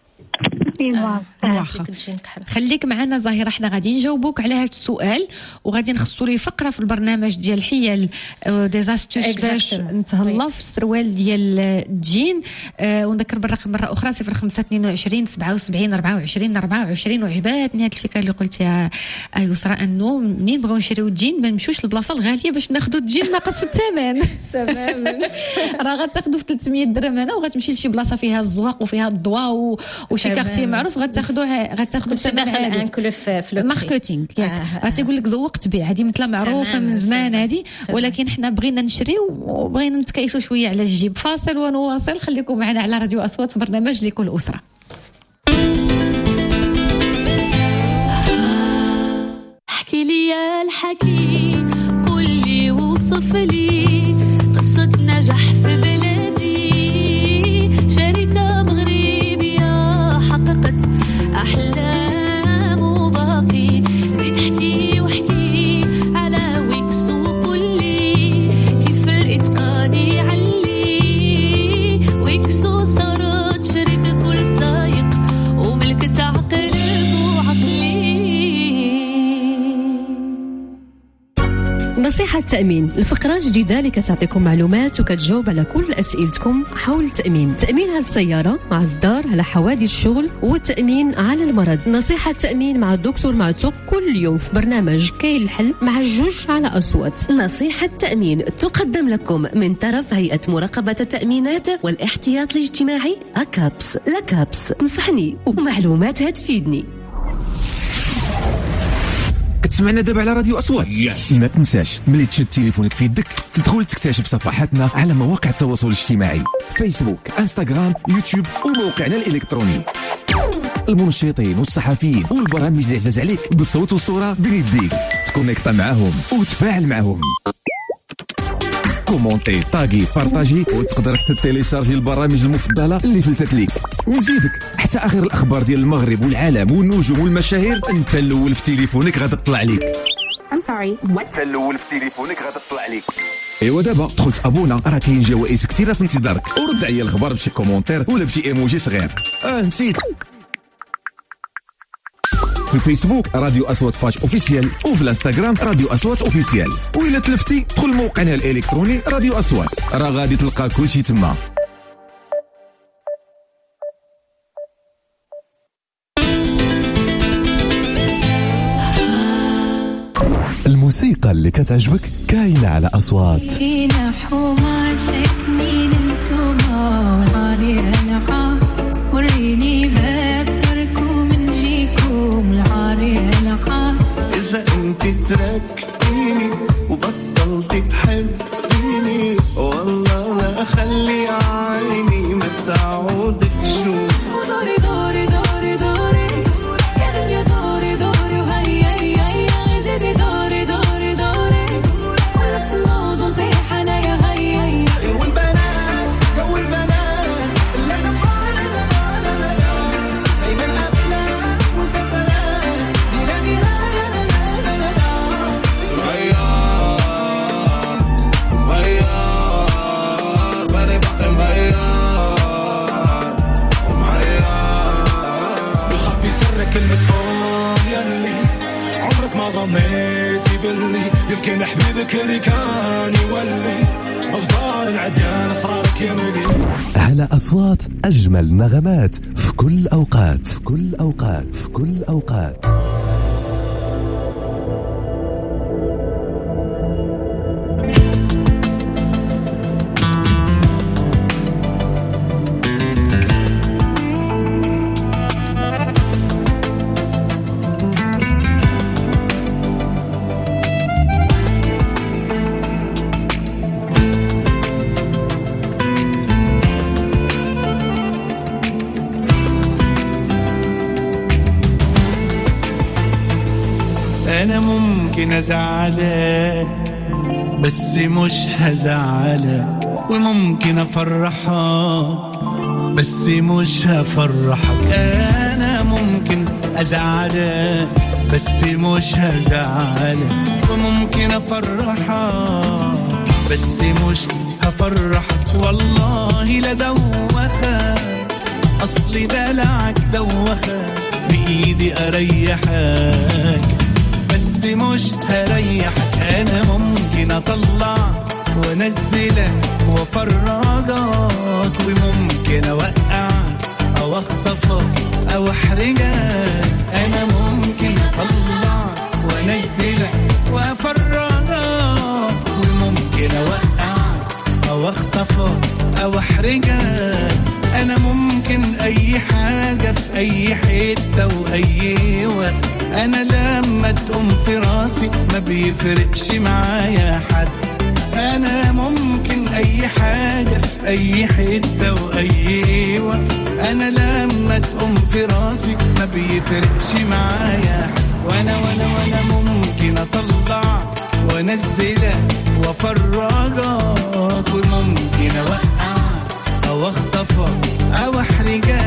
ايوا واخا خليك معنا زهيره حنا غادي نجاوبوك على هذا السؤال وغادي نخصوا ليه فقره في البرنامج ديال الحيل دي زاستوس باش نتهلا في السروال ديال الجين. أه ونذكر بالرقم مره اخرى صفر خمسة اثنين وعشرين سبعة وسبعين أربعة وعشرين أربعة وعشرين. وعجباتني هذه الفكره اللي قلتيها يسرى انه منين بغاو نشريو الجين ما نمشيوش للبلاصه الغاليه باش ناخذوا الجين ناقص في الثمن. تماما. راه غتاخذوا في ثلاثمية درهم هنا وغتمشي لشي بلاصه فيها الزواق وفيها الضواء وشي كارتي معروف غتاخذوها غتاخذوا الثمن هذا في الماركتينغ ياك راه تيقول لك زوقت بيع هذه مثلا معروفه من زمان هذه ولكن حنا بغينا نشريو وبغينا نتكيسوا شويه على الجيب. فاصل ونواصل. خليكم معنا على راديو أصوات برنامج لكل أسرة. احكي لي يا الحكي قول لي وصف لي قصة نجاح في بلادي شركة مغربية حققت أحلام وباقي زيد احكي واحكي على ويكس وقول لي كيف الإتقان يعلي ويكسو صارت شركة كل سايق وملك تعقل وعقلي. نصيحة تأمين الفقرة جديدة اللي كتعطيكم معلومات وكتجاوب على كل أسئلتكم حول التأمين. تأمين على السيارة، على الدار، على حوادث الشغل، والتأمين على المرض. نصيحة تأمين مع الدكتور معتوق كل يوم في برنامج كاين الحل مع جوج على أصوات. نصيحة تأمين تقدم لكم من طرف هيئة مراقبة التأمينات والاحتياط الاجتماعي أكابس. لكابس نصحني ومعلوماتها تفيدني. كتسمعنا دابا على راديو أصوات. yes. ما تنساش ملي تشد تليفونك في يدك تدخل تكتشف صفحاتنا على مواقع التواصل الاجتماعي فيسبوك انستغرام يوتيوب وموقعنا الإلكتروني. المنشطين والصحفيين والبرامج اللي عزاز عليك بالصوت والصورة بين يديك تكونيكتا معاهم وتفاعل معاهم. كومونتي طاقي بارطاجي وتقدر حتى تيليشارجي البرامج المفضله اللي فلتت ليك ونزيدك حتى اخر الاخبار ديال المغرب والعالم والنجوم والمشاهير انت الاول في تليفونك غادي تطلع ليك. I'm sorry what انت الاول في تليفونك غادي تطلع ليك. ايوا دابا دخلت ابونا راه كاين جوائز كثيره في انتظارك ورد عليا الخبر بشي كومونتير ولا بشي ايموجي صغير. اه نسيت في الفيسبوك راديو أصوات باج أوفيسيال وفي الانستغرام راديو أصوات أوفيسيال وإلا تلفتي دخل موقعنا الإلكتروني راديو أصوات راه غادي تلقى كل شيء تما. الموسيقى اللي كتعجبك كاينة على أصوات. كاينة حومة ساكنين انتوما والعالي هلعا وريني باب إذا أنت تركتيني وبطلت تحبيني والله لا أخلي عيني ما تعود تشوف. دوري دوري دوري دوري يا دنيا دوري دوري وهي هي هي زيدي دوري دوري دوري ولا تنوض نطيح أنا يا هي هي. جو البنات جو البنات اللي أنا فاضي دايما أفلام ومسلسلات بلا نهاية. ظنيتي باللي يمكن حبيبك اللي كان يولي أخبار العديان أسرارك يملي. على أصوات أجمل نغمات في كل أوقات في كل أوقات في كل أوقات. أنا ممكن أزعلك بس مش هزعلك وممكن أفرحك بس مش هفرحك. أنا ممكن أزعلك بس مش هزعلك وممكن أفرحك بس مش هفرحك. والله لا دوخك أصلي دلعك دوخك بإيدي أريحك بس مش هريحك. أنا ممكن أطلعك وأنزلك وأفرجك وممكن أوقعك أو أخطفك أو أحرجك. أنا ممكن أطلعك وأنزلك وأفرجك وممكن أوقعك أو أخطفك أو أحرجك. أنا ممكن أي حاجة في في أي حتة وأي وقت. أنا لما تقوم في راسي ما بيفرقش معايا حد. أنا ممكن أي حاجة في أي حتة وأي وقت. أنا لما تقوم في راسي ما بيفرقش معايا حد. وأنا وأنا وأنا ممكن أطلع وأنزلك وأفرجك وممكن أوقعك أو أخطفك أو أحرجك.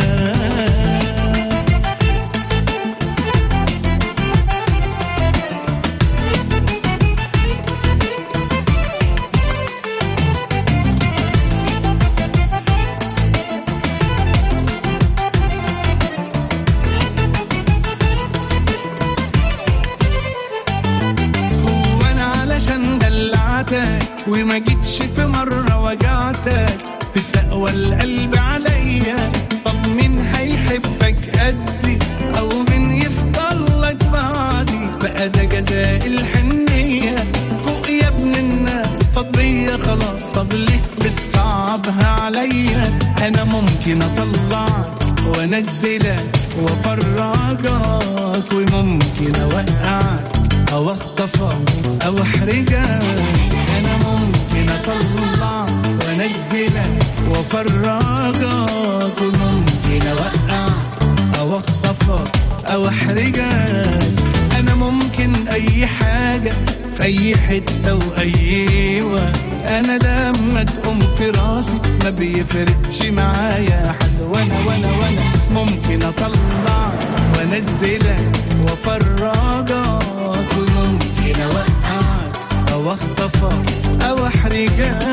وما جيتش في مرة وجعتك تسقوى القلب عليا. طب مين هيحبك قدي أو مين يفضل لك بعدي؟ بقى ده جزاء الحنية فوق يا ابن الناس فضية خلاص. طب ليه بتصعبها عليا؟ أنا ممكن أطلعك وأنزلك وأفرجك وممكن أوقعك أو أخطفك أو أحرجك. أنا ممكن أطلع وأنزلك وأفرجك وممكن أوقعك أو أخطفك أو أحرجك. أنا ممكن أي حاجة في أي حتة وأي وقت. أنا لما تقوم في راسي ما بيفرقش معايا حد. وأنا وأنا وأنا ممكن أطلع وأنزلك وأفرجك وممكن أوقعك أو أخطفك أو أحرجك.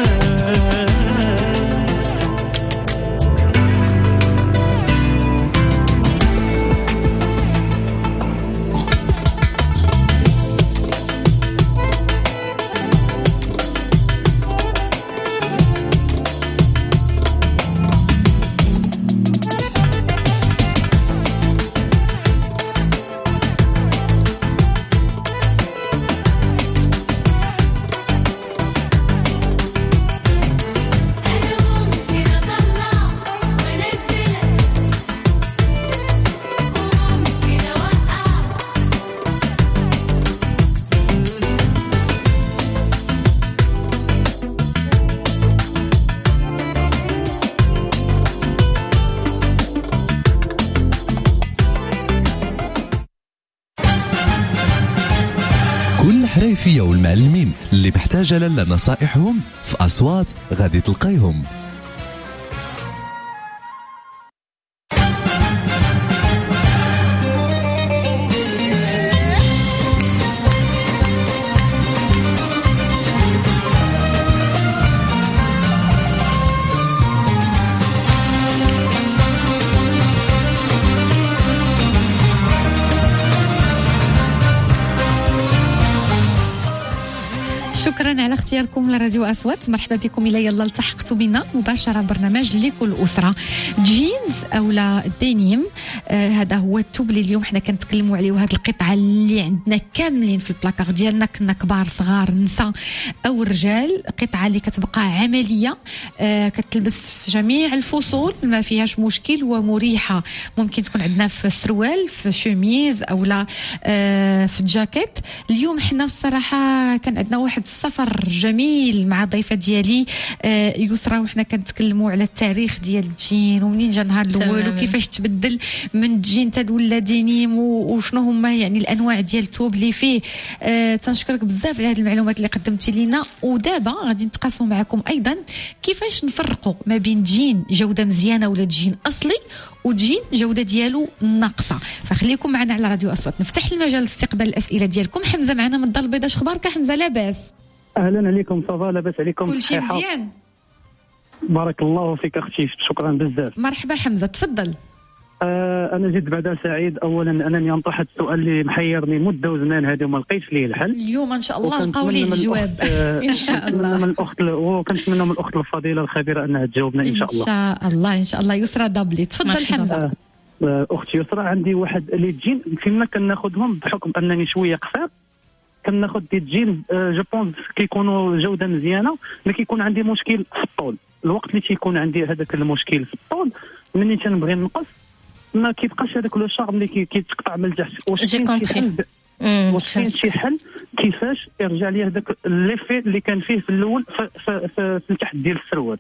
الحريفية والمعلمين اللي محتاجة لنا نصائحهم في أصوات غادي تلقيهم. شكرا على اختياركم لراديو أصوات. مرحبا بكم إلى يلا التحقتوا بنا مباشرة برنامج لكل أسرة. جينز أو لا دينيم، آه هذا هو التوب اللي اليوم حنا كنتكلموا عليه. وهذه القطعة اللي عندنا كاملين في البلاكار ديالنا، كنا كبار صغار نساء أو رجال، قطعة اللي كتبقى عملية، آه كتلبس في جميع الفصول ما فيهاش مشكل ومريحة. ممكن تكون عندنا في السروال، في شوميز أو لا آه في الجاكيت. اليوم حنا بصراحة كان عندنا واحد السفر جميل مع ضيفة ديالي آه يسرى، وحنا كنتكلموا على التاريخ ديال الجين ومنين جا النهار الاول وكيفاش تبدل من الجين حتى ولا دينيم وشنو هما يعني الانواع ديال الثوب اللي فيه. آه تنشكرك بزاف على هذه المعلومات اللي قدمتي لينا. ودابا غادي نتقاسموا معكم ايضا كيفاش نفرقوا ما بين جين جوده مزيانه ولا جين اصلي وجين جوده ديالو ناقصه. فخليكم معنا على راديو اصوات. نفتح المجال لاستقبال الاسئله ديالكم. حمزه معنا من الدار البيضاء، اخبارك حمزه؟ لاباس؟ اهلا عليكم، صافا لاباس عليكم؟ كل شيء مزيان بارك الله فيك اختي، شكرا بزاف. مرحبا حمزه، تفضل. آه انا جد بعدا سعيد اولا انني انطرح السؤال اللي محيرني مده وزمان هذا وما لقيتش ليه الحل. اليوم ان شاء الله نلقاو ليه الجواب. آه ان شاء الله من الاخت وكنتمنى من الاخت الفضيله الخبيره انها تجاوبنا ان شاء الله. ان شاء الله ان شاء الله. يسرى دابلي، تفضل حمزه. آه اختي يسرى، عندي واحد اللي تجين فيما كناخذهم بحكم انني شويه قصير، كناخذ دي تجين آه جو بونس كيكونوا جوده مزيانه، ملي كيكون عندي مشكل في الطول. الوقت اللي تيكون عندي هذاك المشكل في الطول، مني تنبغي نقص ما كيبقاش هذاك لو شارم اللي كيتقطع من التحت. واش جي كومبري واش كاين شي حل كيفاش يرجع ليه هذاك ليفي اللي كان فيه في الاول في, في, في التحت ديال السروال؟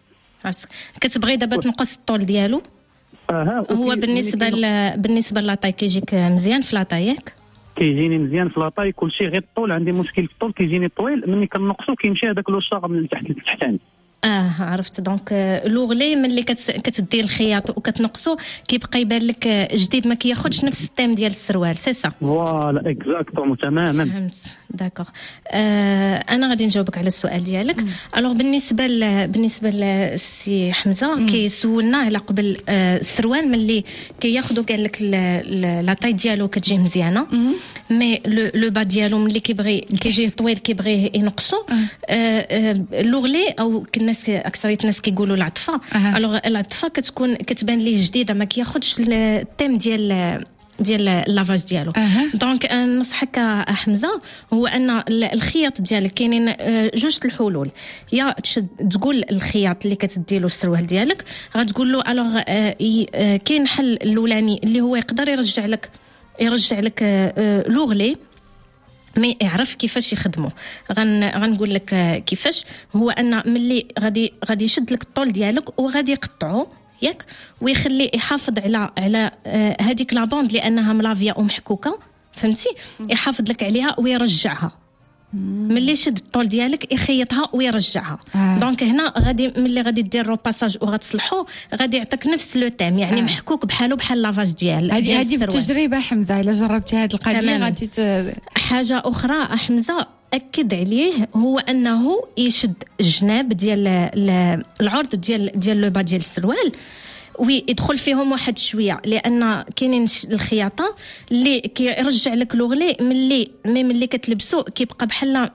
كتبغي دابا تنقص الطول ديالو؟ اها هو بالنسبه ل... بالنسبه لاطاي كيجيك مزيان في لاطاي ياك؟ كيجيني مزيان في لاطاي كلشي، غير الطول عندي مشكل في الطول كيجيني طويل، ملي كنقصو كيمشي هذاك لو شارم من التحت للتحتاني. اه عرفت. دونك لوغلي ملي كت... كتدي الخياط وكتنقصو كيبقى يبان لك جديد، ما كياخذش نفس التيم ديال السروال. سي سا فوالا اكزاكتومون تماما. فهمت داكوغ. آه انا غادي نجاوبك على السؤال ديالك. الوغ بالنسبه ل... بالنسبه للسي حمزه كيسولنا على قبل آه السروال ملي كياخذوا قال لك لا طاي ديالو كتجي مزيانه، مي لو لو با ديالو ملي كيبغي كيجي طويل كيبغي ينقصو آه آه لوغلي او الناس اكثريه الناس كيقولوا العطفه. الوغ العطفه كتكون كتبان ليه جديده، ما كياخذش التيم ديال ديال اللافاج ديالو. أه. دونك نصحك حمزه هو ان الخياط ديالك كاينين جوج الحلول، يا تشد تقول الخياط اللي كتدي له السروال ديالك غتقول له الوغ كاين حل الاولاني اللي هو يقدر يرجع لك يرجع لك لوغلي مي يعرف كيفاش يخدموا. غن غنقول لك كيفاش. هو ان ملي غادي غادي يشد لك الطول ديالك وغادي يقطعو ياك ويخلي يحافظ على على هذيك لا بوند لانها ملافيه ومحكوكه، فهمتي؟ يحافظ لك عليها ويرجعها. ملي يشد الطول ديالك يخيطها ويرجعها. آه. دونك هنا غادي ملي غادي دير روباساج وغتصلحو غادي يعطيك نفس لو تيم، يعني آه. محكوك بحالو بحال لافاج ديال هذه هذه بالتجربه حمزه. الا جربتي هذه القضيه غادي ت... حاجه اخرى حمزه اكد عليه هو انه يشد الجناب ديال العرض ديال ديال لو با ديال السروال ويدخل فيهم واحد شويه، لان كاينين الخياطه اللي كيرجع لك لوغلي ملي مي ملي كتلبسو كيبقى بحال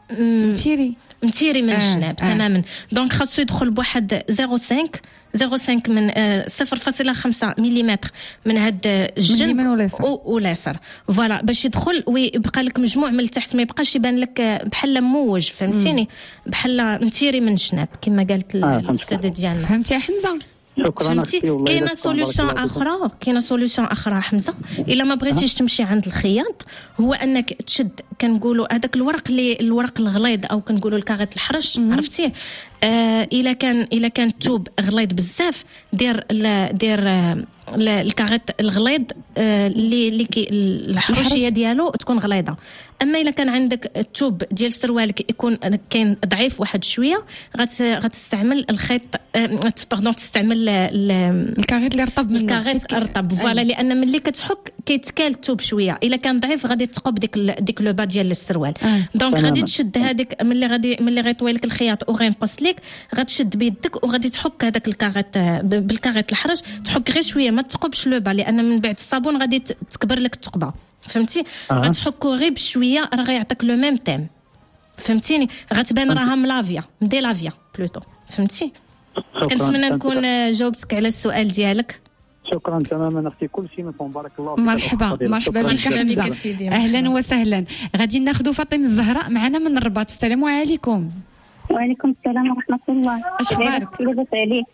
متيري متيري من الجناب. آه. تماما. دونك خاصو يدخل بواحد صفر فاصلة خمسة من صفر فاصلة خمسة مليمتر من هاد الجنب واليسار فوالا باش يدخل ويبقى لك مجموع من التحت، ما يبقاش يبان لك بحال موج، فهمتيني؟ بحال متيري من الجناب كما قالت الاستاذه ديالنا. فهمتي يا حمزه؟ شكرا. كاينه سوليوشن اخرى كاينه سوليوشن اخرى حمزه الا ما بغيتيش تمشي عند الخياط، هو انك تشد كنقولوا هذاك الورق اللي الورق الغليظ او كنقولوا الكاغيط الحرش، عرفتيه؟ آه الا كان الا كان الثوب غليظ بزاف دير دير آه الكاغيط الغليظ اللي اللي الحرشيه ديالو تكون غليظه. اما الا كان عندك الثوب ديال سروالك يكون كاين ضعيف واحد شويه غت غتستعمل الخيط باردون تستعمل الكاغيط اللي رطب من الكاغيط رطب فوالا، لان ملي كتحك كيتكال الثوب شويه. الا كان ضعيف غادي تقب ديك ديك لو با ديال السروال. آه. دونك غادي تشد هذيك ملي غادي ملي غيطوي لك الخياط وغينقص لك غتشد بيدك وغادي تحك هذاك الكاغيط بالكاغيط الحرج، تحك غير شويه ما تقبش لو با، لان من بعد الصابون غادي تكبر لك الثقبه، فهمتي؟ آه. غتحكو غير بشويه راه غيعطيك لو ميم تيم، فهمتيني؟ غتبان راها ملافيا دي لافيا بلوتو، فهمتي؟ كنتمنى نكون جاوبتك على السؤال ديالك. شكرا تماما اختي، كل شيء مفهوم. بارك الله فيك. مرحبا مرحبا بك حمزه. اهلا وسهلا. غادي ناخذ فاطمه الزهراء معنا من الرباط. السلام عليكم. وعليكم السلام ورحمه الله. اش اخبارك؟ لاباس عليك؟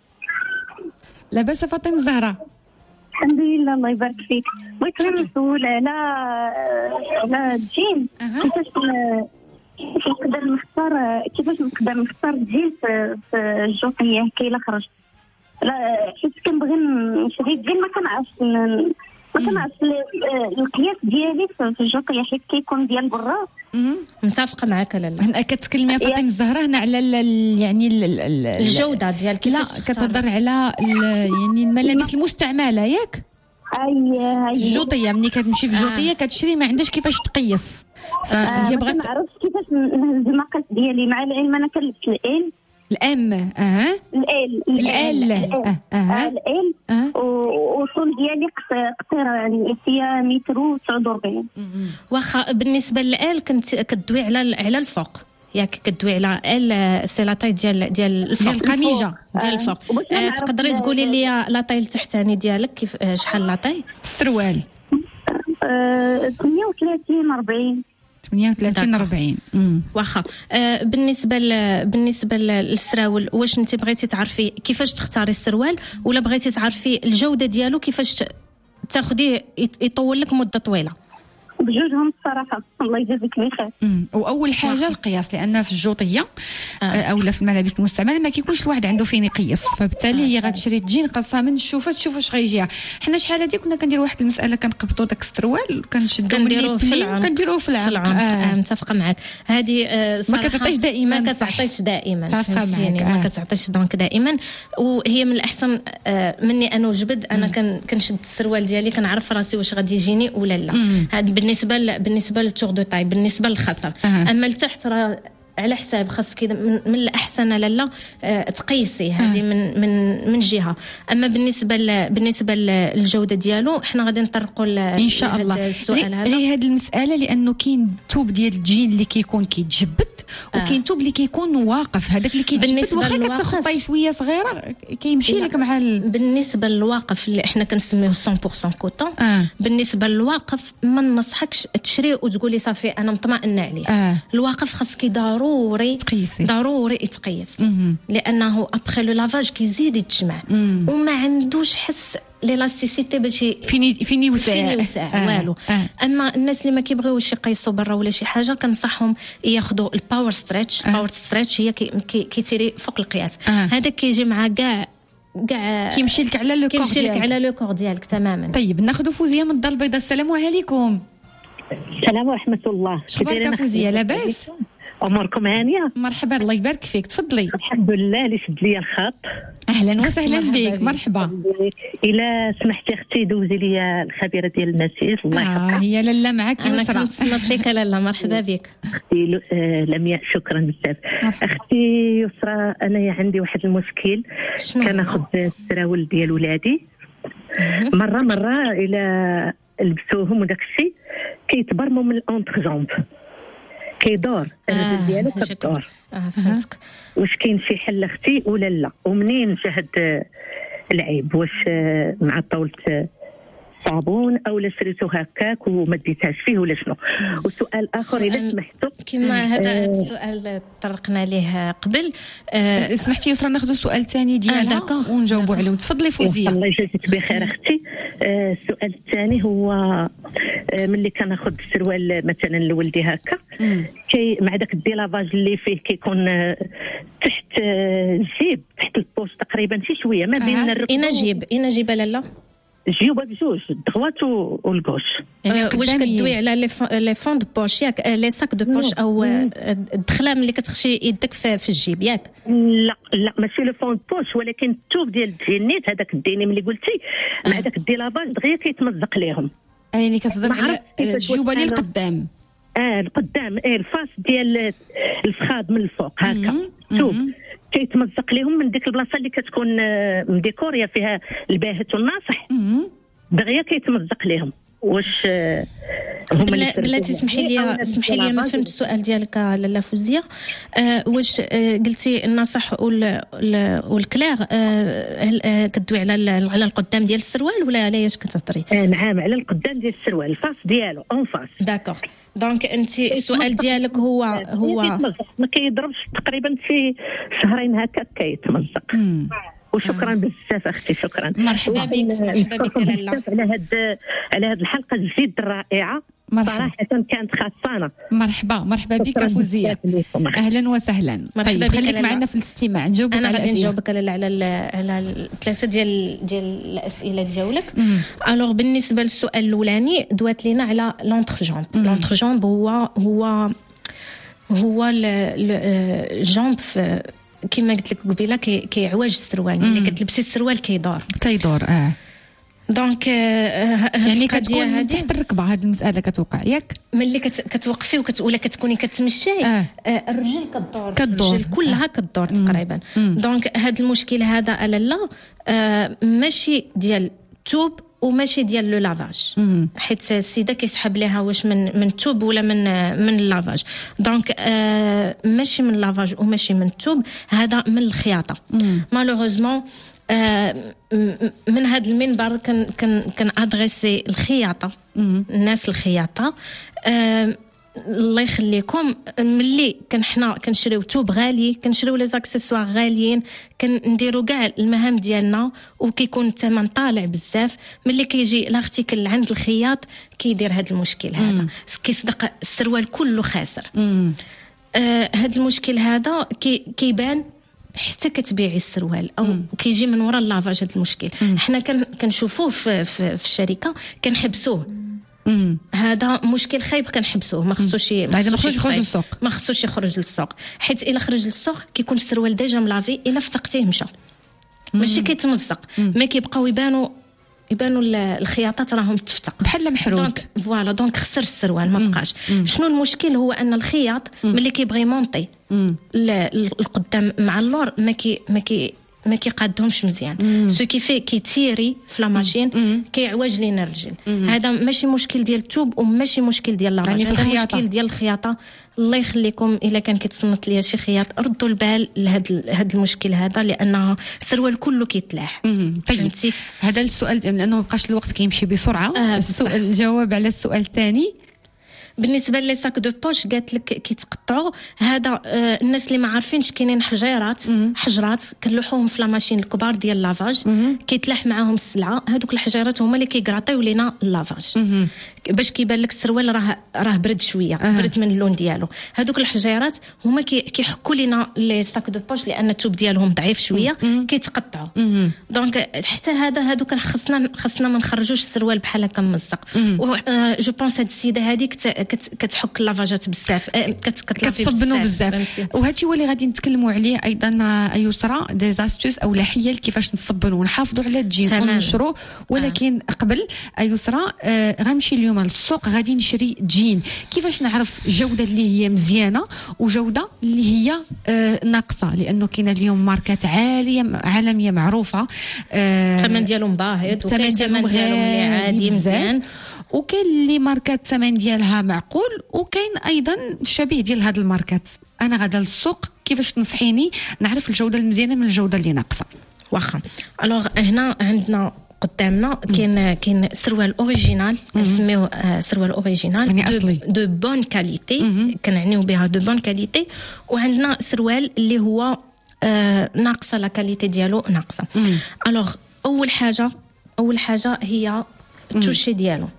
لاباس فاطمه الزهراء؟ الحمد لله الله يبارك فيك. بغيت غير نسول على على الجين. أه. كيفاش كيفاش نقدر نختار كيفاش نقدر نختار الجين في في الجوطيه كي لا خرج. لا حيت كنبغي نشري الجين ما كنعرفش ما كنعرفش القياس ديالي في الجوطيه حيت كيكون ديال برا. متفقه معك. لا لا كتكلمي يا فاطمه الزهراء هنا على يعني الجوده ديال كيفاش لا كتهضر على يعني الملابس المستعمله ياك؟ اي هي الجوطيه ملي كتمشي في الجوطيه كتشري ما عندهاش كيفاش تقيس، فهي بغات ما نعرفش كيفاش نهز المقاس ديالي. مع العلم انا كنلبس الال الام اه ال ال اه ال والطول ديالي قصير يعني هي متر وتسعة وأربعين. واخا بالنسبه للال كنت كدوي على على الفوق ياك كدوي على ال سي لاطاي ديال ديال الفوق ديال القميجه ديال الفوق. آه تقدري تقولي لي لاطاي التحتاني ديالك كيف شحال لاطاي السروال؟ ثمانية وثلاثين أربعين ثمانية وثلاثين أربعين. واخا آه بالنسبه ل... بالنسبه للسراول واش انت بغيتي تعرفي كيفاش تختاري السروال ولا بغيتي تعرفي الجوده ديالو كيفاش تاخديه يطول لك مده طويله بجوجهم الصراحه. الله يجازيك بخير. واول حاجه القياس، لان في الجوطيه آه. اولا في الملابس المستعمله ما كيكونش الواحد عنده فين يقيس، فبالتالي هي غتشري تجين قاصه من الشوفه تشوف واش غيجيها. حنا شحال هادي كنا كنديروا واحد المساله، كنقبطوا داك السروال وكنشدوا كنديروه في العنق كنديروه في العنق. آه. متفقه معك. هذه آه ما كتعطيش دائما، ما كتعطيش دائما فهمتيني. آه. ما كتعطيش دونك دائما، وهي من الاحسن آه مني انا وجبد انا كن كنشد السروال ديالي كنعرف راسي واش غادي يجيني ولا لا. هذا بالنسبه ل... بالنسبه للتور دو تاي، بالنسبه للخصر. أه. اما لتحت راه على حساب خاص كذا من, من الاحسن لالا أه تقيسي هذه من من من جهه. اما بالنسبه ل... بالنسبه للجوده ديالو حنا غادي نطرقوا ان شاء الله السؤال هذا. هي هذه المساله لانه كاين توب ديال الجين اللي كيكون كيتجبد آه. وكاين توب اللي كيكون واقف. هذاك اللي كيتجبد واخا كتاخذ طاي شويه صغيره كيمشي لك مع ال... بالنسبه للواقف اللي احنا كنسميوه مية بالمية كوطون. آه. بالنسبه للواقف ما ننصحكش تشري وتقولي صافي انا مطمئنه عليه. آه. الواقف خاصك ضروري تقيسي، ضروري يتقيس لانه ابخي لو لافاج كيزيد يتجمع وما عندوش حس ليلاستيسيتي باش فيني فيني يوسع آه. والو. آه. اما الناس اللي ما كيبغيوش يقيسوا برا ولا شي حاجه كنصحهم ياخذوا الباور ستريتش. آه. باور ستريتش هي كيتيري كي فوق القياس. آه. هذا كيجي مع كاع كاع كيمشي لك على لو كور كيمشي لك على لو كور ديالك تماما. طيب ناخذوا فوزيه من الدار البيضاء. السلام عليكم. السلام ورحمه الله. شخبارك فوزيه؟ لاباس؟ اموركم هانيه؟ مرحبا الله يبارك فيك. تفضلي. الحمد لله اللي شد لي الخط. اهلا وسهلا بك. مرحبا. الى سمحتي اختي دوزي لي الخبيره ديال النسيج الله يحفظها. آه هي لاله معك يسرا. انا كنت لك لاله مرحبا بك. اختي لمياء شكرا بزاف. اختي يسرا انا عندي واحد المشكل، كناخذ السراول ديال ولادي مره مره الى لبسوهم وداك الشيء كيتبرموا من الاونتر جامب كيدور الرجل ديالو كدور. اه فهمتك. واش كاين شي حل اختي ولا لا؟ ومنين شهد العيب؟ واش مع طاوله صابون او لا شريتو هكاك وما ديتهاش فيه ولا شنو؟ وسؤال اخر اذا سمحتوا كما هذا آه السؤال طرقنا ليه قبل. آه سمحتي يسرا ناخذ السؤال الثاني ديالها آه ونجاوبوا عليه. تفضلي فوزيه. الله يجازيك بخير اختي. آه السؤال الثاني هو آه ملي كناخذ السروال مثلا لولدي هكا كي مع داك الديلافاج اللي فيه كيكون آه تحت آه الجيب تحت البوش تقريبا شي شويه ما بين آه. الركبه اين جيب اين جيب لالا جيوبه بجوج الدغوات والكوش. يعني واش كدوي على لي فون دو بوش ياك لي ساك دو بوش او الدخله ملي كتخشي يدك في الجيب ياك؟ لا لا ماشي لو فون بوش ولكن التوب ديال الجينيت هذاك الديني ملي قلتي مع داك الديلافاج دغيا كيتمزق ليهم. يعني كتهضر على الجيوبه ديال القدام. اه القدام ايه الفاس ديال الفخاد من الفوق هكا توب كيتمزق لهم من ديك البلاصه اللي كتكون مديكوريه فيها الباهت والناصح دغيا كيتمزق لهم. واش هما بلاتي اسمحي لي اسمحي لي ما فهمت السؤال ديالك لاله فوزيه. آه واش آه قلتي الناصح والكلاغ آه كدوي على على القدام ديال السروال ولا على اش كتهضري؟ آه نعم على القدام ديال السروال الفاس ديالو اون فاس. داكور دونك انت السؤال ديالك هو هو ما كيضربش تقريبا في شهرين هكا كيتمزق. وشكرا بزاف اختي شكرا. مرحبا بك. مرحبا بك لاله على هاد على هاد الحلقه الجد الرائعه. صراحه كانت خاصانه. مرحبا مرحبا بك فوزيه. اهلا وسهلا. مرحبا طيب خليك معنا في الاستماع نجاوبك على انا غادي نجاوبك على على على الثلاثه ديال ديال الاسئله ديالك. الوغ بالنسبه للسؤال الاولاني دوات لينا على لونتر جامب. لونتر جامب هو هو هو الجامب كما قلت لك قبيله كيعوج السروال ملي كتلبسي السروال كيدور تيدور. اه دونك آه يعني كتكون من تحت الركبه. هذه المساله كتوقع ياك ملي كتوقفي وكت ولا كتكوني كتمشي آه. آه الرجل كدور الرجل كلها آه. كدور تقريبا. دونك هذا المشكل هذا لا آه ماشي ديال توب وماشي ديال لو لافاج حيت السيده كيسحب ليها واش من من توب ولا من من اللافاج. دونك آه ماشي من اللافاج وماشي من التوب هذا من الخياطه. مالوغوزمون آه من هذا المنبر كان كان كان ادريسي الخياطه الناس الخياطه آه الله يخليكم ملي كان حنا كنشريو توب غالي كنشريو لي زاكسيسوار غاليين كنديروا كاع المهام ديالنا وكيكون الثمن طالع بزاف ملي كيجي الارتيكل عند الخياط كيدير هذا المشكل هذا كيصدق السروال كله خاسر آه هذا المشكل هذا كي كيبان حتى كتبيعي السروال او مم. كيجي من وراء اللافاج هذا المشكل مم. حنا كن كنشوفوه في, في, في الشركه كنحبسوه مم. هذا مشكل خايب كنحبسوه ما خصوش ما خصوش يخرج للسوق ما خصوش يخرج للسوق حيت الا خرج للسوق كيكون السروال ديجا ملافي الا فتقتيه مشى ماشي كيتمزق ما كيبقاو يبانوا يبانوا الخياطات راهم تفتق بحال محروق دونك فوالا دونك خسر السروال ما بقاش شنو المشكل هو ان الخياط ملي كيبغي يمونطي القدام مع اللور ما كي ما كي ما كيقادهمش مزيان سو كيفي كيتيري في لا ماشين كيعوج لينا الرجل هذا ماشي مشكل ديال التوب وماشي مشكل ديال لاراج هذا مشكل ديال الخياطه الله يخليكم الا كان كيتصنت ليا شي خياط ردوا البال لهذا هذا المشكل هذا لانه السروال كله كيتلاح طيب هذا السؤال لانه ما بقاش الوقت كيمشي بسرعه آه السؤال الجواب على السؤال الثاني بالنسبه لي ساك دو بوش قالت لك كيتقطعوا هذا آه الناس اللي ما عارفينش كاينين حجيرات حجرات كنلوحوهم في لا ماشين الكبار ديال لافاج كيتلاح معاهم السلعه هذوك الحجيرات هما اللي كيقراطيو لينا اللافاج باش كيبان لك السروال راه راه برد شويه أه. برد من اللون ديالو هذوك الحجيرات هما كيحكوا لينا لي ساك دو بوش لان التوب ديالهم ضعيف شويه كيتقطعوا دونك حتى هذا هذوك خصنا خصنا ما نخرجوش السروال بحال هكا ممزق و جو بونس هاد السيده هذيك كتحك اللافاجات بزاف كتصبنوا بزاف وهادشي هو اللي غادي نتكلموا عليه ايضا يسرى دي زاستوس او حيل كيفاش نصبنوا ونحافظوا على الجين وننشروا ولكن آه. قبل يسرى آه غنمشي اليوم للسوق غادي نشري جين كيفاش نعرف جوده اللي هي مزيانه وجوده اللي هي آه ناقصه لانه كاين اليوم ماركات عاليه عالميه معروفه الثمن آه ديالهم باهظ وكاين الثمن ديالهم عادي مزيان وكاين اللي ماركات الثمن ديالها معقول وكاين ايضا شبيه ديال هاد الماركات انا غادا للسوق كيفاش تنصحيني نعرف الجوده المزيانه من الجوده اللي ناقصه واخا الوغ هنا عندنا قدامنا كاين كاين سروال اوريجينال كنسميوه سروال اوريجينال يعني اصلي دو بون كاليتي كنعنيو بها دو بون كاليتي وعندنا سروال اللي هو آه ناقصه لا كاليتي ديالو ناقصه الوغ اول حاجه اول حاجه هي التوشي ديالو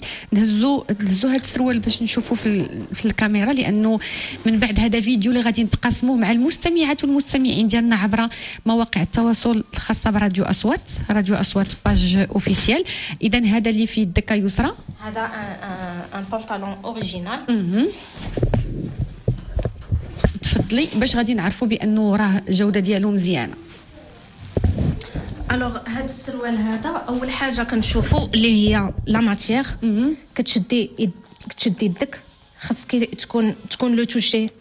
نهزو نهزو هذا السروال باش نشوفوا في في الكاميرا لانه من بعد هذا فيديو اللي غادي نتقاسموه مع المستمعات والمستمعين ديالنا عبر مواقع التواصل الخاصه براديو اصوات راديو اصوات باج اوفيسيال اذا هذا اللي في يدك يسرى هذا ان بانطالون اوريجينال تفضلي باش غادي نعرفوا بانه راه الجوده ديالو مزيانه الوغ هاد السروال هذا اول حاجه كنشوفوا اللي هي لا ماتيير كتشدي كتشدي يدك خاصك تكون تكون لو توشي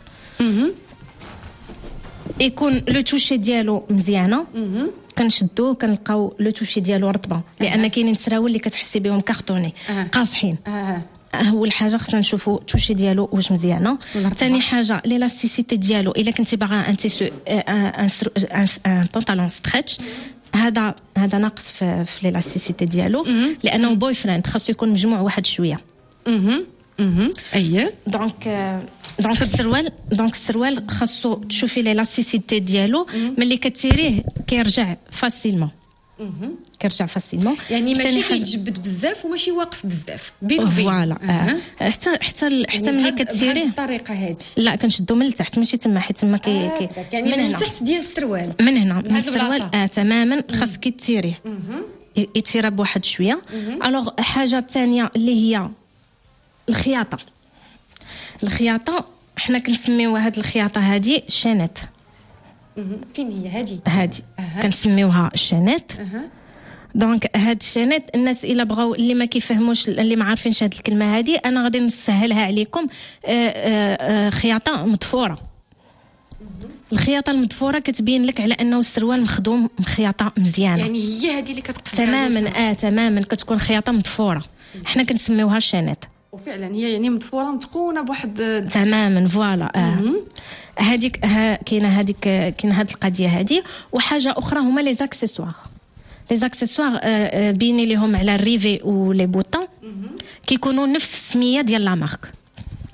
يكون لو توشي ديالو مزيانه كنشدوه كنلقاو لو توشي ديالو رطبه لان كاينين سراول اللي كتحسي بهم كارطوني قاصحين اول حاجه خصنا نشوفوا التوشي ديالو واش مزيانه ثاني حاجه ليلاستيسيتي ديالو الا كنتي باغا ان تيسو ان بانطالون ستريتش هذا هذا ناقص في, في ليلاستيسيتي ديالو لانه بوي فريند خاصو يكون مجموع واحد شويه اها اها اييه دونك دونك السروال دونك السروال خاصو تشوفي ليلاستيسيتي ديالو ملي كتيريه كيرجع فاسيلمون اها كيرجع فاسيلمون يعني ماشي كيتجبد بزاف وماشي واقف بزاف بينو فوالا أه. حتى حتى حتى ملي كتيريه الطريقه هذه لا كنشدو من التحت ماشي تما حيت تما كي آه. يعني من التحت ديال السروال من هنا من السروال اه تماما خاصك تيريه يتيرى بواحد شويه الوغ حاجه ثانيه اللي هي الخياطه الخياطه حنا كنسميوها هاد الخياطه هذه شانات فين هي هادي هادي أه. كنسميوها الشانات أه. دونك هاد الشانات الناس الا بغاو اللي ما كيفهموش اللي ما عارفينش هاد الكلمه هادي انا غادي نسهلها عليكم آآ آآ خياطه مضفوره الخياطه المضفوره كتبين لك على انه السروال مخدوم خياطه مزيانه يعني هي هذه اللي كتقصد تماما اه تماما كتكون خياطه مضفوره حنا كنسميوها شانات وفعلا هي يعني مدفوره متقونه بواحد تماما فوالا اه هذيك كاينه هذيك كاينه هذه القضيه هذه وحاجه اخرى هما لي زاكسيسوار لي زاكسيسوار بيني ليهم على الريفي ولي بوطون كيكونوا نفس السميه ديال لا مارك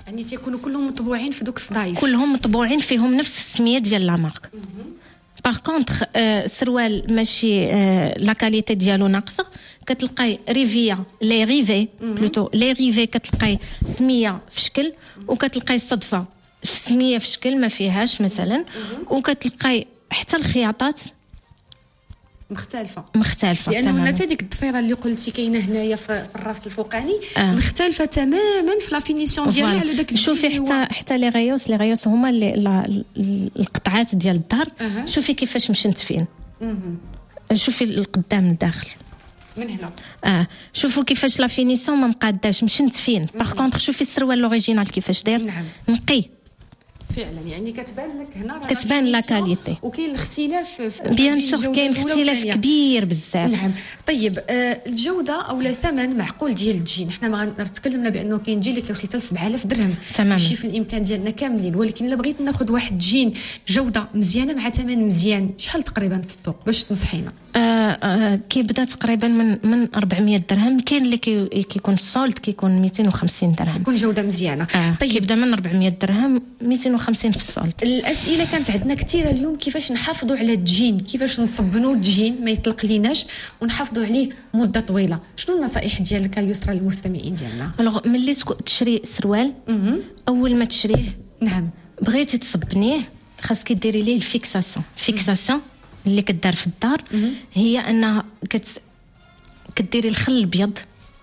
يعني تيكونوا كلهم مطبوعين في دوك الصدايف كلهم مطبوعين فيهم نفس السميه ديال لا مارك. باغ كونطخ السروال ماشي لا كاليتي ديالو ناقصه، كتلقاي ريفيا لي ريفي بلوتو لي ريفي كتلقاي سميه في شكل، وكتلقاي الصدفه في سميه في شكل ما فيهاش مثلا، وكتلقاي حتى الخياطات مختلفه مختلفه لانه هنا حتى ديك الضفيره اللي قلتي كاينه هنايا في الراس الفوقاني آه. مختلفه تماما في لا فينيسيون ديالها على داك. شوفي حتى حتى لي غيوس لي غيوس هما اللي القطعات ديال الظهر أه. شوفي كيفاش مشنتفين، شوفي القدام الداخل من هنا اه شوفوا كيفاش لا فينيسيون ما مقاداش مشنتفين. باغ كونطخ شوفي السروال لوريجينال كيفاش داير نعم. نقي فعلا، يعني كتبان لك هنا كتبان لا كاليتي، وكاين الاختلاف بيان سور كاين اختلاف كبير بزاف. نعم. طيب آه الجوده او الثمن معقول ديال الجين، حنا ما تكلمنا بانه كاين جين اللي كيوصل حتى سبعة آلاف درهم ماشي في الامكان ديالنا كاملين، ولكن الا بغيت ناخذ واحد جين جوده مزيانه مع ثمن مزيان شحال تقريبا في السوق باش تنصحينا؟ آه آه كيبدا تقريبا من من أربعمية درهم، كاين اللي كي كيكون سولد كيكون مئتين وخمسين درهم يكون جوده مزيانه. آه طيب كيبدا من أربعمية درهم مئتين وخمسين في السولد. الاسئله كانت عندنا كثيره اليوم، كيفاش نحافظوا على الجين، كيفاش نصبنوا الجين ما يطلق ليناش ونحافظوا عليه مده طويله. شنو النصائح ديالك يسرى للمستمعين ديالنا؟ الوغ ملي تشري سروال اول ما تشريه نعم بغيتي تصبنيه خاصك ديري ليه الفيكساسيون. فيكساسيون اللي كدار في الدار هي انها كت كديري الخل الابيض،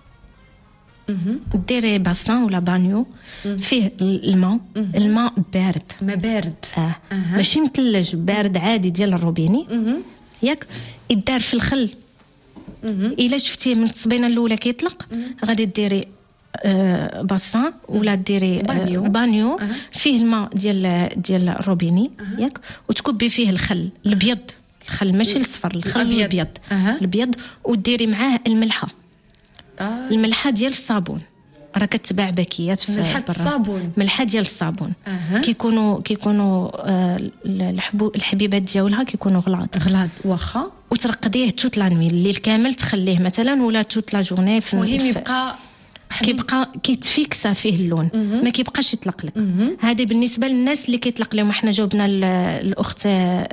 ديري باسان ولا بانيو فيه الماء، الماء بارد ما بارد اه أه. ماشي مثلج، بارد عادي ديال الروبيني ياك، يدار في الخل. الا شفتيه من التصبينه الاولى كيطلق غادي ديري آه باسان ولا ديري بانيو, آه بانيو أه. فيه الماء ديال ديال الروبيني أه. ياك، وتكبي فيه الخل الابيض، الخل ماشي الصفر، الخل الابيض أه. الابيض، وديري معاه الملحه آه. الملحه ديال الصابون، راه كتباع باكيات في ملحه الصابون، ملحه ديال الصابون أه. كيكونوا كيكونوا آه الحبيبات ديالها كيكونوا غلاض غلاض واخا، وترقديه توت لا نوي الليل كامل تخليه مثلا ولا توت لا جورني في المهم يبقى كيبقى كيتفيكسا فيه اللون ما كيبقاش يطلق لك. هذه بالنسبه للناس اللي كيطلق لهم. احنا جاوبنا الاخت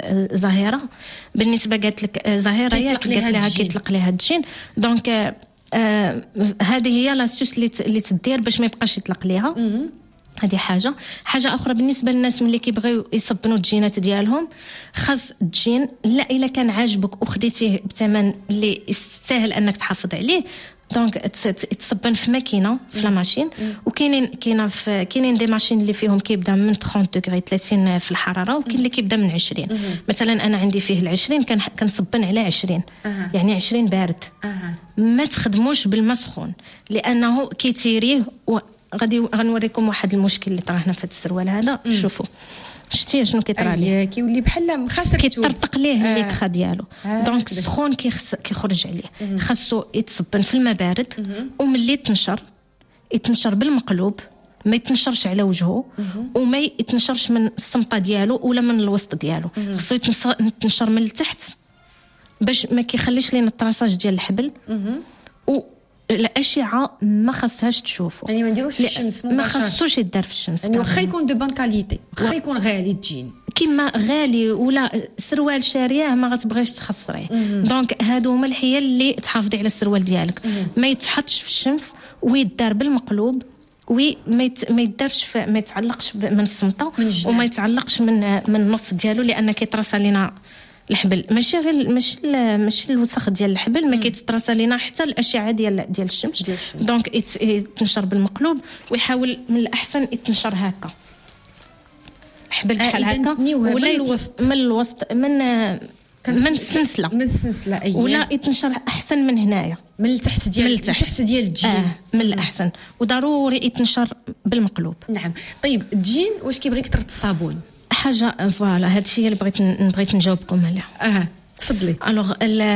زهيره بالنسبه قالت لك زهيره هي قالت لها كيطلق لها الجين، دونك آه هذه هي لاستوس اللي اللي تدير باش ما يبقاش يطلق ليها. هذه حاجه حاجه اخرى بالنسبه للناس ملي كيبغيو يصبنوا الجينات ديالهم، خاص الجين لا الا كان عاجبك وخديتيه بثمن اللي يستاهل انك تحافظ عليه، دونك تصبن في ماكينه في لا ماشين. وكاينين كاينه في كاينين دي ماشين اللي فيهم كيبدا من ثلاثين دوغري ثلاثين في الحراره، وكاين اللي كيبدا من عشرين. مثلا انا عندي فيه العشرين كان كنصبن على عشرين أه. يعني عشرين بارد أه. ما تخدموش بالماء سخون لانه كيتيريه. وغادي غنوريكم واحد المشكل اللي طرا هنا في هذا السروال هذا. شوفوا شتي شنو كيطرا ليه، كيولي بحال مخاسر كيطرطق ليه آه. الليكخا ديالو آه. دونك السخون كيخص كيخرج عليه. خاصو يتصبن في الماء بارد، وملي تنشر يتنشر بالمقلوب، ما يتنشرش على وجهه وما يتنشرش من السمطه ديالو ولا من الوسط ديالو. خاصو يتنشر من التحت باش ما كيخليش لينا الطراساج ديال الحبل. و الاشعه ما خاصهاش تشوفوا، يعني ما نديروش في الشمس مباشره، ما خاصوش يدار في الشمس. يعني واخا يكون دو بون كاليتي، واخا يكون غالي الجين كيما غالي ولا سروال شاريه ما غتبغيش تخسريه. دونك هادو هما الحيل اللي تحافظي على السروال ديالك. ما يتحطش في الشمس ويدار بالمقلوب، وي ما يدارش ما يتعلقش من السمطه وما يتعلقش من من النص ديالو، لان كيترص علينا الحبل. ماشي غير ماشي ماشي الوسخ ديال الحبل، ما كيتطرس لينا حتى الاشعه ديال ديال الشمس. دونك يتنشر بالمقلوب، ويحاول من الاحسن يتنشر هكا حبل بحال هكا، ولا من الوسط من الوسط من من السلسله من السلسله اي، ولا يتنشر احسن من هنايا من التحت ديال من التحت, التحت ديال الجين. آه من الاحسن، وضروري يتنشر بالمقلوب. نعم. طيب الجين واش كيبغي يكثر الصابون؟ حاجه فوالا هذا الشيء اللي بغيت بغيت نجاوبكم عليه. اه تفضلي. الوغ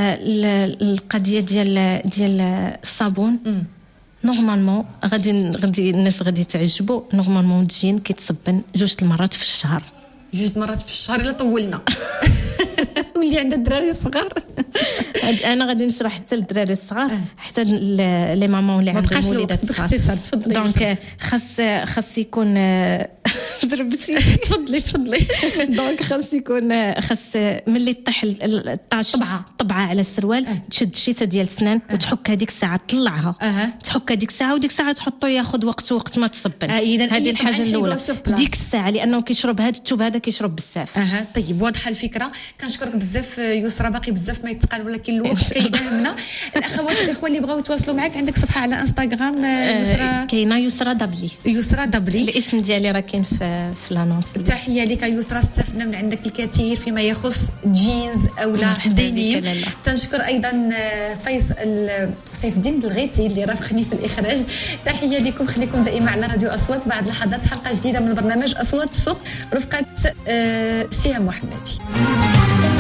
القضيه ديال ديال الصابون نورمالمون غادي غادي الناس غادي تعجبوا. نورمالمون الجين كيتصبن جوج المرات في الشهر. جوج مرات في الشهر الا طولنا واللي عندها الدراري الصغار. انا غادي نشرح حتى للدراري الصغار حتى لي مامون اللي عندهم وليدات صغار. تفضلي. دونك خاص خاص يكون ضربتي. تفضلي تفضلي. دونك خاص يكون خاص ملي طيح الطاش طبعه طبعه على السروال تشد الشيته ديال السنان وتحك هذيك الساعه تطلعها تحك هذيك الساعه وديك الساعه تحطو ياخذ وقت وقت ما تصبن. هذه الحاجه الاولى ديك الساعه لانه كيشرب هذا الثوب هذا كيشرب بزاف. اها طيب واضحه الفكره. كنشكرك بزاف يسرى. باقي بزاف ما يتقال ولكن الوقت كيداهمنا. الاخوات والاخوه اللي بغاو يتواصلوا معك عندك صفحه على انستغرام يسرى كاينه يسرى دبلي. يسرى دبلي الاسم ديالي راه كاين في في لانونس. تحيه لك يسرى. استفدنا من عندك الكثير فيما يخص جينز او لا دينيم. تنشكر ايضا فيصل سيف الدين الغيتي اللي رافقني في الاخراج. تحيه لكم. خليكم دائما على راديو اصوات. بعد لحظات حلقه جديده من برنامج اصوات السوق رفقه سهام محمدي.